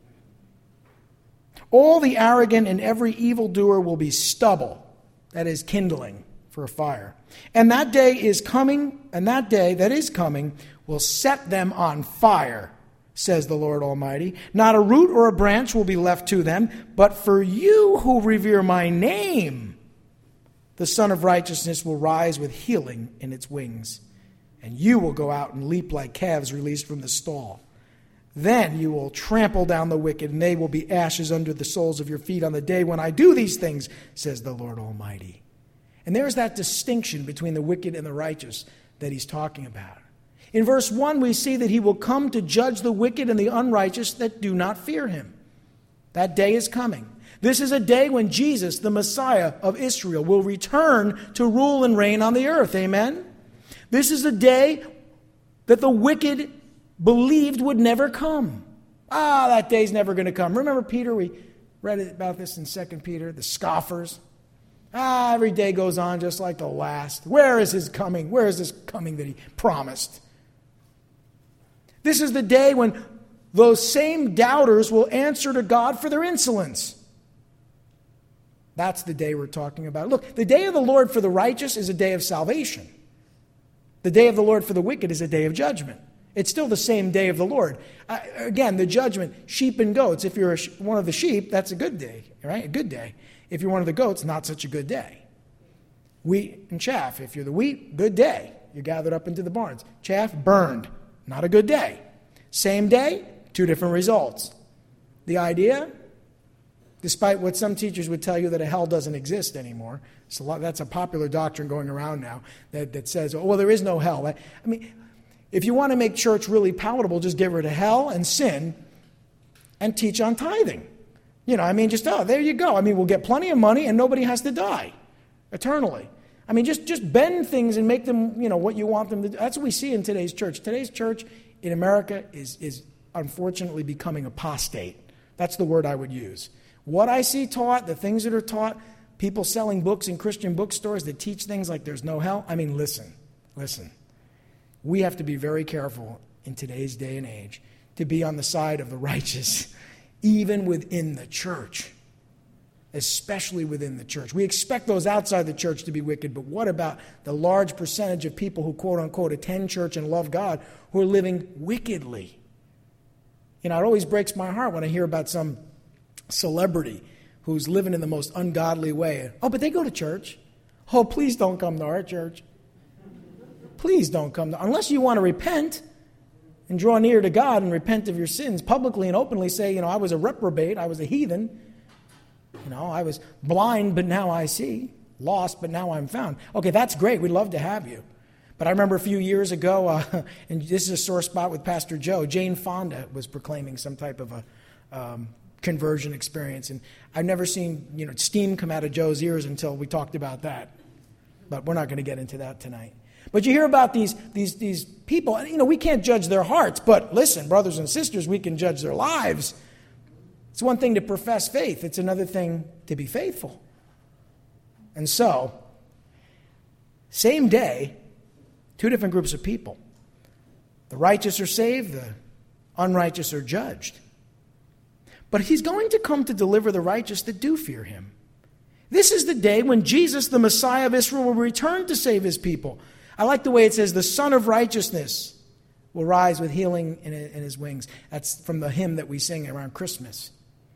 All the arrogant and every evildoer will be stubble, that is kindling for a fire. And that day is coming, and that day that is coming will set them on fire, says the Lord Almighty. Not a root or a branch will be left to them, but for you who revere my name, the Son of Righteousness will rise with healing in its wings, and you will go out and leap like calves released from the stall. Then you will trample down the wicked, and they will be ashes under the soles of your feet on the day when I do these things, says the Lord Almighty. And there's that distinction between the wicked and the righteous that he's talking about. In verse one, we see that he will come to judge the wicked and the unrighteous that do not fear him. That day is coming. This is a day when Jesus, the Messiah of Israel, will return to rule and reign on the earth. Amen? This is a day that the wicked believed would never come. Ah, that day's never going to come. Remember Peter? We read about this in Second Peter, the scoffers. Ah, every day goes on just like the last. Where is his coming? Where is this coming that he promised? This is the day when those same doubters will answer to God for their insolence. That's the day we're talking about. Look, the day of the Lord for the righteous is a day of salvation. The day of the Lord for the wicked is a day of judgment. It's still the same day of the Lord. Uh, again, the judgment, sheep and goats. If you're a sh- one of the sheep, that's a good day, right? A good day. If you're one of the goats, not such a good day. Wheat and chaff. If you're the wheat, good day. You're gathered up into the barns. Chaff, burned. Not a good day. Same day, two different results. The idea, despite what some teachers would tell you that a hell doesn't exist anymore, it's a lot, that's a popular doctrine going around now that, that says, oh, well, there is no hell. I mean, if you want to make church really palatable, just get rid of hell and sin and teach on tithing. You know, I mean, just, oh, there you go. I mean, we'll get plenty of money and nobody has to die eternally. I mean, just, just bend things and make them, you know, what you want them to do. That's what we see in today's church. Today's church in America is, is unfortunately becoming apostate. That's the word I would use. What I see taught, the things that are taught, people selling books in Christian bookstores that teach things like there's no hell. I mean, listen, listen. We have to be very careful in today's day and age to be on the side of the righteous, even within the church, especially within the church. We expect those outside the church to be wicked, but what about the large percentage of people who, quote unquote, attend church and love God who are living wickedly? You know, it always breaks my heart when I hear about some celebrity who's living in the most ungodly way. Oh, but they go to church. Oh, please don't come to our church. Please don't come to, unless you want to repent and draw near to God and repent of your sins publicly and openly, say, you know, I was a reprobate, I was a heathen. You know, I was blind, but now I see. Lost, but now I'm found. Okay, that's great. We'd love to have you. But I remember a few years ago, uh, and this is a sore spot with Pastor Joe, Jane Fonda was proclaiming some type of a um, conversion experience. And I've never seen, you know, steam come out of Joe's ears until we talked about that. But we're not going to get into that tonight. But you hear about these, these, these people, and, you know, we can't judge their hearts. But listen, brothers and sisters, we can judge their lives. It's one thing to profess faith. It's another thing to be faithful. And so, same day, two different groups of people. The righteous are saved, the unrighteous are judged. But he's going to come to deliver the righteous that do fear him. This is the day when Jesus, the Messiah of Israel, will return to save his people. I like the way it says, the Son of Righteousness will rise with healing in his wings. That's from the hymn that we sing around Christmas.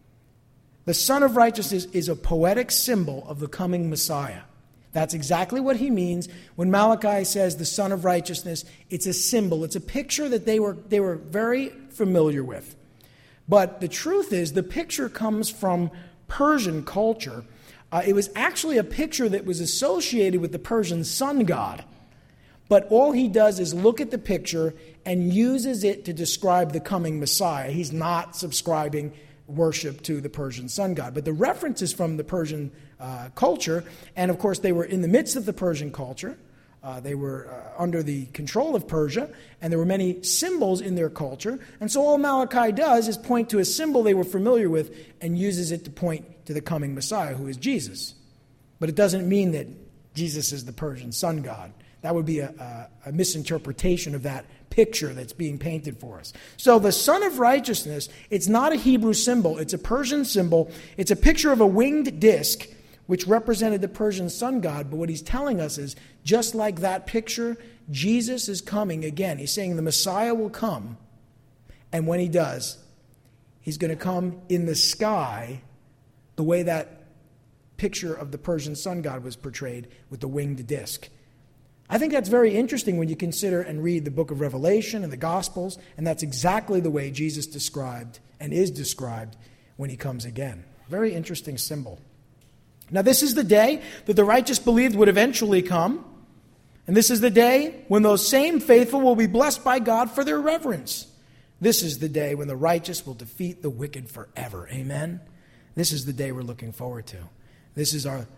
The Son of Righteousness is a poetic symbol of the coming Messiah. That's exactly what he means when Malachi says the Son of Righteousness. It's a symbol. It's a picture that they were, they were very familiar with. But the truth is, the picture comes from Persian culture. Uh, it was actually a picture that was associated with the Persian sun god. But all he does is look at the picture and uses it to describe the coming Messiah. He's not subscribing worship to the Persian sun god. But the reference is from the Persian uh, culture. And of course, they were in the midst of the Persian culture. Uh, they were uh, under the control of Persia, and there were many symbols in their culture. And so all Malachi does is point to a symbol they were familiar with and uses it to point to the coming Messiah, who is Jesus. But it doesn't mean that Jesus is the Persian sun god. That would be a, a, a misinterpretation of that picture that's being painted for us. So the Son of Righteousness, it's not a Hebrew symbol. It's a Persian symbol. It's a picture of a winged disc, which represented the Persian sun god. But what he's telling us is, just like that picture, Jesus is coming again. He's saying the Messiah will come. And when he does, he's going to come in the sky the way that picture of the Persian sun god was portrayed, with the winged disc. I think that's very interesting when you consider and read the book of Revelation and the Gospels, and that's exactly the way Jesus described and is described when he comes again. Very interesting symbol. Now, this is the day that the righteous believed would eventually come, and this is the day when those same faithful will be blessed by God for their reverence. This is the day when the righteous will defeat the wicked forever. Amen? This is the day we're looking forward to. This is our,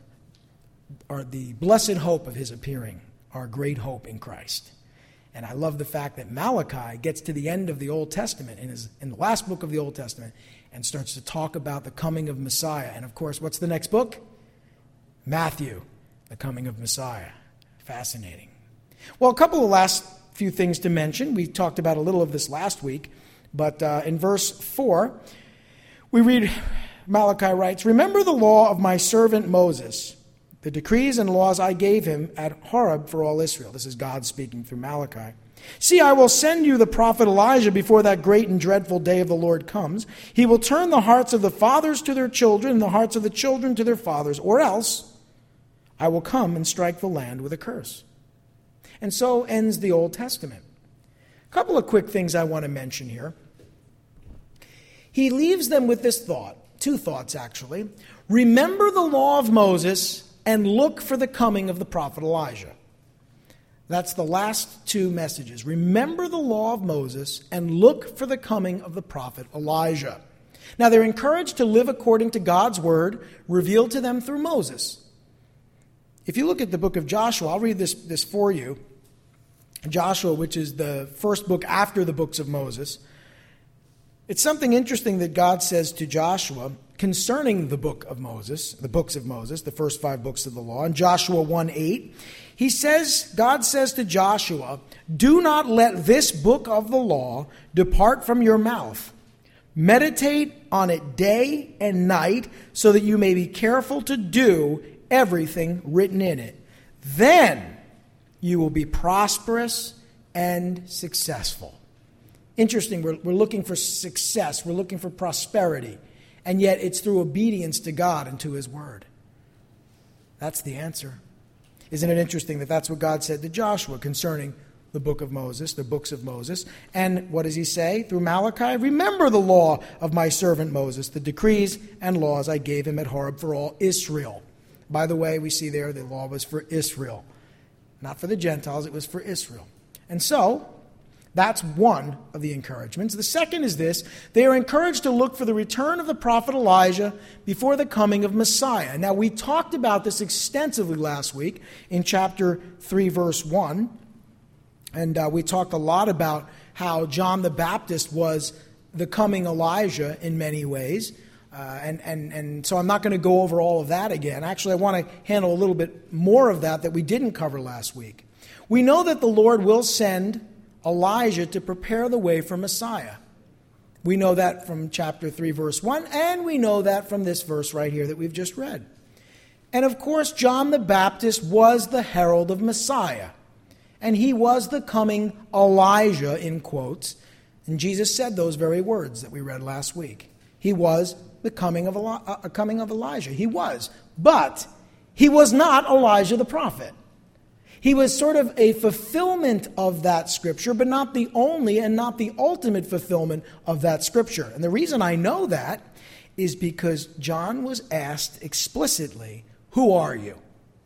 our the blessed hope of his appearing. Our great hope in Christ. And I love the fact that Malachi gets to the end of the Old Testament, in, his, in the last book of the Old Testament, and starts to talk about the coming of Messiah. And of course, what's the next book? Matthew, the coming of Messiah. Fascinating. Well, a couple of last few things to mention. We talked about a little of this last week, but uh, in verse four, we read, Malachi writes, "Remember the law of my servant Moses, the decrees and laws I gave him at Horeb for all Israel." This is God speaking through Malachi. "See, I will send you the prophet Elijah before that great and dreadful day of the Lord comes. He will turn the hearts of the fathers to their children and the hearts of the children to their fathers, or else I will come and strike the land with a curse." And so ends the Old Testament. A couple of quick things I want to mention here. He leaves them with this thought, two thoughts actually. Remember the law of Moses and look for the coming of the prophet Elijah. That's the last two messages. Remember the law of Moses and look for the coming of the prophet Elijah. Now, they're encouraged to live according to God's word revealed to them through Moses. If you look at the book of Joshua, I'll read this, this for you. Joshua, which is the first book after the books of Moses. It's something interesting that God says to Joshua concerning the book of Moses, the books of Moses, the first five books of the law. In Joshua one eight, he says, God says to Joshua, "Do not let this book of the law depart from your mouth. Meditate on it day and night so that you may be careful to do everything written in it. Then you will be prosperous and successful." Interesting, we're, we're looking for success, we're looking for prosperity, and yet it's through obedience to God and to his word. That's the answer. Isn't it interesting that that's what God said to Joshua concerning the book of Moses, the books of Moses? And what does he say through Malachi? "Remember the law of my servant Moses, the decrees and laws I gave him at Horeb for all Israel." By the way, we see there the law was for Israel. Not for the Gentiles, it was for Israel. And so, that's one of the encouragements. The second is this: they are encouraged to look for the return of the prophet Elijah before the coming of Messiah. Now, we talked about this extensively last week in chapter three, verse one. And uh, we talked a lot about how John the Baptist was the coming Elijah in many ways. Uh, and, and, and so I'm not going to go over all of that again. Actually, I want to handle a little bit more of that that we didn't cover last week. We know that the Lord will send Elijah to prepare the way for Messiah. We know that from chapter three, verse one, and we know that from this verse right here that we've just read. And of course, John the Baptist was the herald of Messiah. And he was the coming Elijah, in quotes. And Jesus said those very words that we read last week. He was the coming of, Eli- uh, coming of Elijah. He was. But he was not Elijah the prophet. He was sort of a fulfillment of that scripture, but not the only and not the ultimate fulfillment of that scripture. And the reason I know that is because John was asked explicitly, "Who are you?"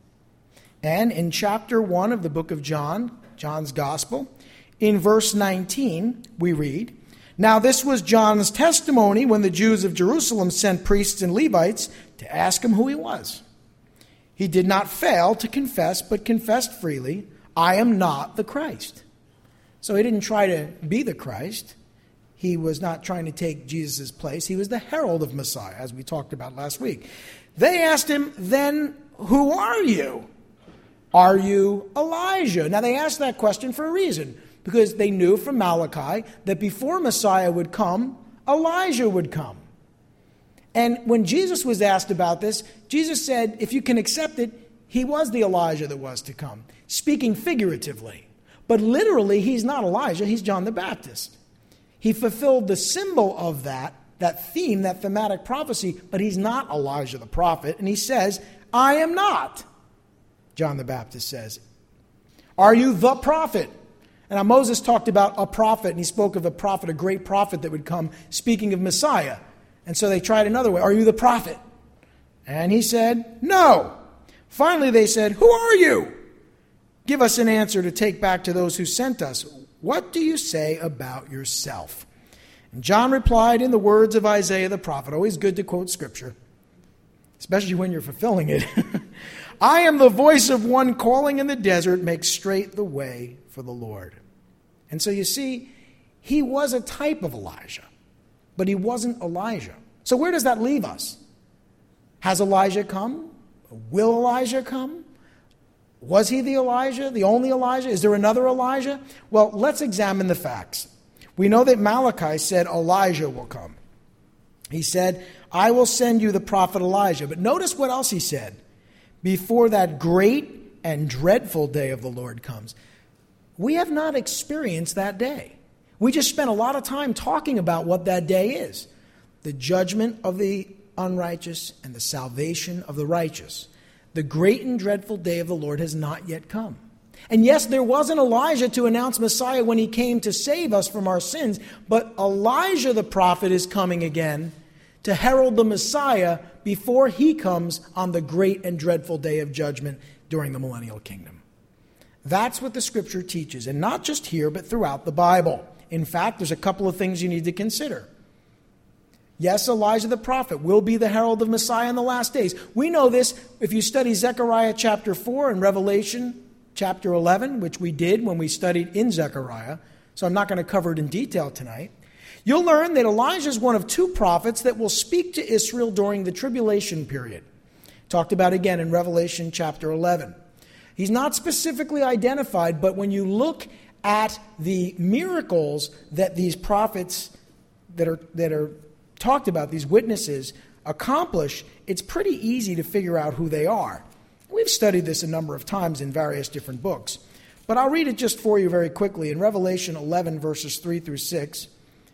And in chapter one of the book of John, John's Gospel, in verse nineteen, we read, "Now this was John's testimony when the Jews of Jerusalem sent priests and Levites to ask him who he was. He did not fail to confess, but confessed freely, 'I am not the Christ.'" So he didn't try to be the Christ. He was not trying to take Jesus' place. He was the herald of Messiah, as we talked about last week. They asked him, "Then who are you? Are you Elijah?" Now they asked that question for a reason, because they knew from Malachi that before Messiah would come, Elijah would come. And when Jesus was asked about this, Jesus said, if you can accept it, he was the Elijah that was to come, speaking figuratively. But literally, he's not Elijah, he's John the Baptist. He fulfilled the symbol of that, that theme, that thematic prophecy, but he's not Elijah the prophet. And he says, "I am not," John the Baptist says. "Are you the prophet?" And now Moses talked about a prophet, and he spoke of a prophet, a great prophet that would come, speaking of Messiah. And so they tried another way. "Are you the prophet?" And he said, "No." Finally they said, "Who are you? Give us an answer to take back to those who sent us. What do you say about yourself?" And John replied in the words of Isaiah the prophet. Always good to quote scripture, especially when you're fulfilling it. "I am the voice of one calling in the desert, make straight the way for the Lord." And so you see, he was a type of Elijah, but he wasn't Elijah. So where does that leave us? Has Elijah come? Will Elijah come? Was he the Elijah, the only Elijah? Is there another Elijah? Well, let's examine the facts. We know that Malachi said Elijah will come. He said, "I will send you the prophet Elijah." But notice what else he said. "Before that great and dreadful day of the Lord comes." We have not experienced that day. We just spent a lot of time talking about what that day is. The judgment of the unrighteous and the salvation of the righteous. The great and dreadful day of the Lord has not yet come. And yes, there was an Elijah to announce Messiah when he came to save us from our sins, but Elijah the prophet is coming again to herald the Messiah before he comes on the great and dreadful day of judgment during the millennial kingdom. That's what the scripture teaches, and not just here, but throughout the Bible. In fact, there's a couple of things you need to consider. Yes, Elijah the prophet will be the herald of Messiah in the last days. We know this if you study Zechariah chapter four and Revelation chapter eleven, which we did when we studied in Zechariah. So I'm not going to cover it in detail tonight. You'll learn that Elijah is one of two prophets that will speak to Israel during the tribulation period. Talked about again in Revelation chapter eleven. He's not specifically identified, but when you look at the miracles that these prophets that are that are talked about, these witnesses, accomplish, it's pretty easy to figure out who they are. We've studied this a number of times in various different books. But I'll read it just for you very quickly. In Revelation eleven, verses three through six,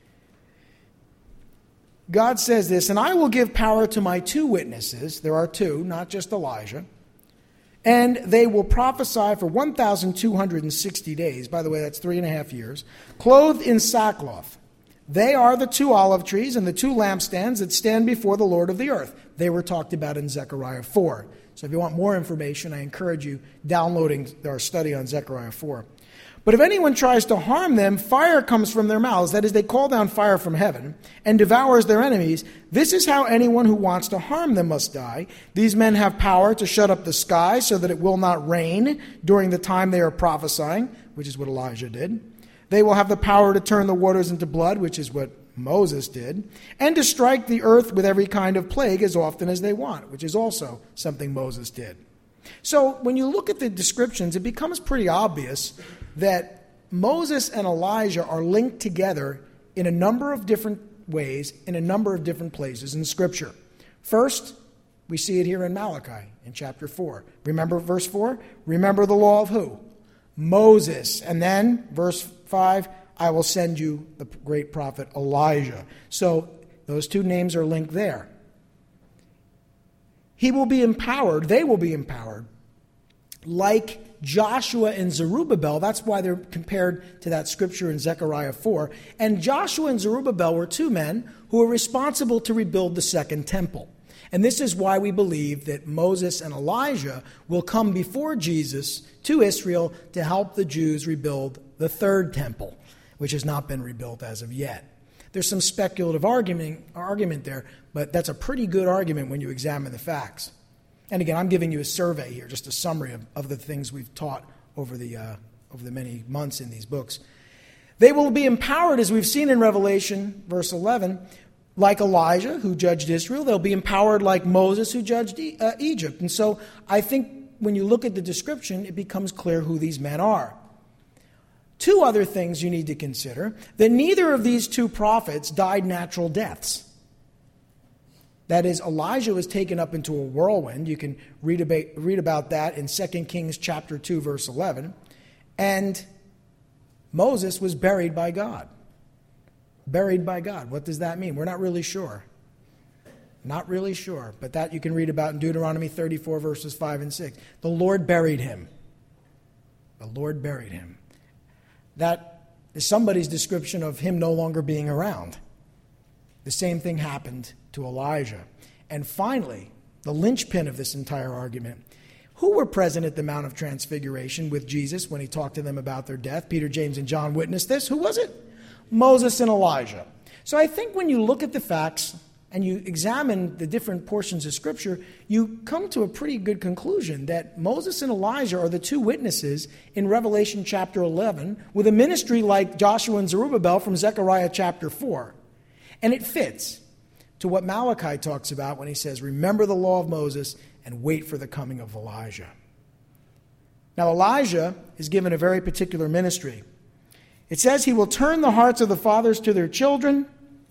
God says this, "And I will give power to my two witnesses," there are two, not just Elijah, "and they will prophesy for one thousand two hundred sixty days." By the way, that's three and a half years. "Clothed in sackcloth. They are the two olive trees and the two lampstands that stand before the Lord of the earth." They were talked about in Zechariah four. So if you want more information, I encourage you downloading our study on Zechariah four. "But if anyone tries to harm them, fire comes from their mouths." That is, they call down fire from heaven and devours their enemies. "This is how anyone who wants to harm them must die. These men have power to shut up the sky so that it will not rain during the time they are prophesying," which is what Elijah did. "They will have the power to turn the waters into blood," which is what Moses did, "and to strike the earth with every kind of plague as often as they want," which is also something Moses did. So when you look at the descriptions, it becomes pretty obvious that Moses and Elijah are linked together in a number of different ways, in a number of different places in Scripture. First, we see it here in Malachi in chapter four. Remember verse four? Remember the law of who? Moses. And then verse five, "I will send you the great prophet Elijah." So those two names are linked there. He will be empowered, they will be empowered, like Joshua and Zerubbabel. That's why they're compared to that scripture in Zechariah four. And Joshua and Zerubbabel were two men who were responsible to rebuild the second temple. And this is why we believe that Moses and Elijah will come before Jesus to Israel to help the Jews rebuild the third temple, which has not been rebuilt as of yet. There's some speculative argument, argument there, but that's a pretty good argument when you examine the facts. And again, I'm giving you a survey here, just a summary of, of the things we've taught over the, uh, over the many months in these books. They will be empowered, as we've seen in Revelation, verse eleven, like Elijah, who judged Israel. They'll be empowered like Moses, who judged e- uh, Egypt. And so I think when you look at the description, it becomes clear who these men are. Two other things you need to consider: that neither of these two prophets died natural deaths. That is, Elijah was taken up into a whirlwind. You can read about, read about that in Second Kings chapter two, verse eleven. And Moses was buried by God. Buried by God. What does that mean? We're not really sure. Not really sure. But that you can read about in Deuteronomy thirty-four, verses five and six. The Lord buried him. The Lord buried him. That is somebody's description of him no longer being around. The same thing happened to Elijah. And finally, the linchpin of this entire argument: who were present at the Mount of Transfiguration with Jesus when he talked to them about their death? Peter, James, and John witnessed this. Who was it? Moses and Elijah. So I think when you look at the facts and you examine the different portions of Scripture, you come to a pretty good conclusion that Moses and Elijah are the two witnesses in Revelation chapter eleven, with a ministry like Joshua and Zerubbabel from Zechariah chapter four. And it fits to what Malachi talks about when he says, "Remember the law of Moses and wait for the coming of Elijah." Now, Elijah is given a very particular ministry. It says he will turn the hearts of the fathers to their children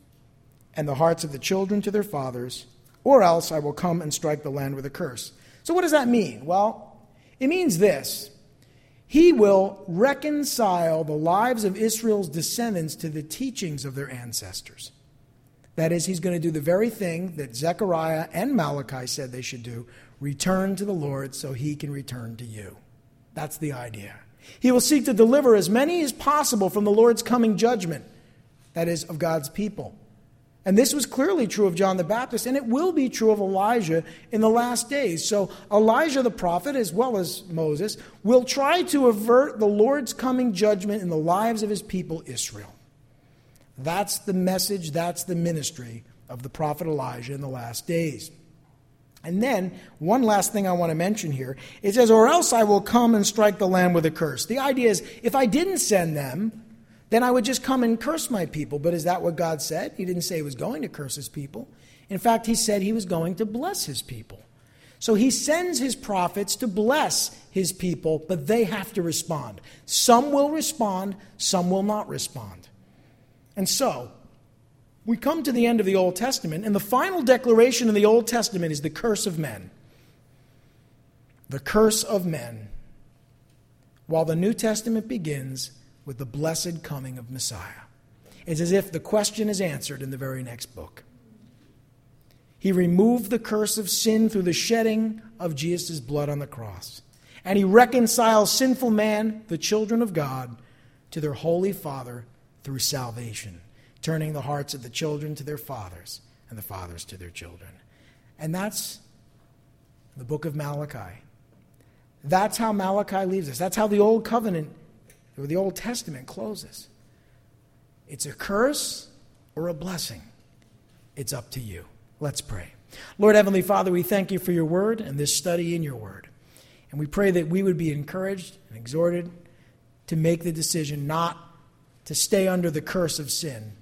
and the hearts of the children to their fathers, or else I will come and strike the land with a curse. So what does that mean? Well, it means this: he will reconcile the lives of Israel's descendants to the teachings of their ancestors. That is, he's going to do the very thing that Zechariah and Malachi said they should do: return to the Lord so he can return to you. That's the idea. He will seek to deliver as many as possible from the Lord's coming judgment, that is, of God's people. And this was clearly true of John the Baptist, and it will be true of Elijah in the last days. So Elijah the prophet, as well as Moses, will try to avert the Lord's coming judgment in the lives of his people Israel. That's the message, that's the ministry of the prophet Elijah in the last days. And then, one last thing I want to mention here. It says, or else I will come and strike the land with a curse. The idea is, if I didn't send them, then I would just come and curse my people. But is that what God said? He didn't say he was going to curse his people. In fact, he said he was going to bless his people. So he sends his prophets to bless his people, but they have to respond. Some will respond, some will not respond. And so, we come to the end of the Old Testament, and the final declaration in the Old Testament is the curse of men. The curse of men. While the New Testament begins with the blessed coming of Messiah. It's as if the question is answered in the very next book. He removed the curse of sin through the shedding of Jesus' blood on the cross. And he reconciles sinful man, the children of God, to their holy Father through salvation, turning the hearts of the children to their fathers and the fathers to their children. And that's the book of Malachi. That's how Malachi leaves us. That's how the Old Covenant, or the Old Testament, closes. It's a curse or a blessing. It's up to you. Let's pray. Lord Heavenly Father, we thank you for your word and this study in your word. And we pray that we would be encouraged and exhorted to make the decision not to stay under the curse of sin,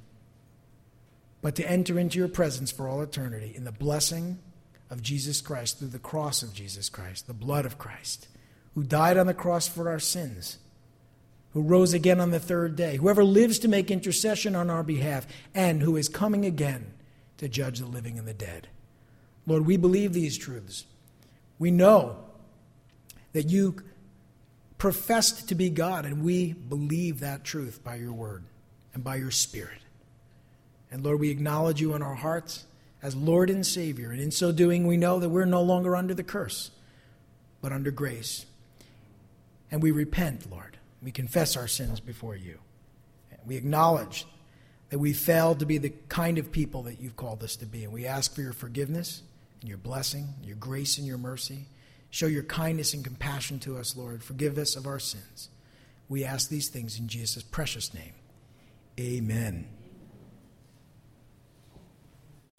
but to enter into your presence for all eternity in the blessing of Jesus Christ through the cross of Jesus Christ, the blood of Christ, who died on the cross for our sins, who rose again on the third day, whoever lives to make intercession on our behalf, and who is coming again to judge the living and the dead. Lord, we believe these truths. We know that you professed to be God, and we believe that truth by your word and by your Spirit. And Lord, we acknowledge you in our hearts as Lord and Savior, and in so doing we know that we're no longer under the curse, but under grace. And we repent, Lord. We confess our sins before you. We acknowledge that we failed to be the kind of people that you've called us to be. And we ask for your forgiveness and your blessing, your grace and your mercy. Show your kindness and compassion to us, Lord. Forgive us of our sins. We ask these things in Jesus' precious name. Amen.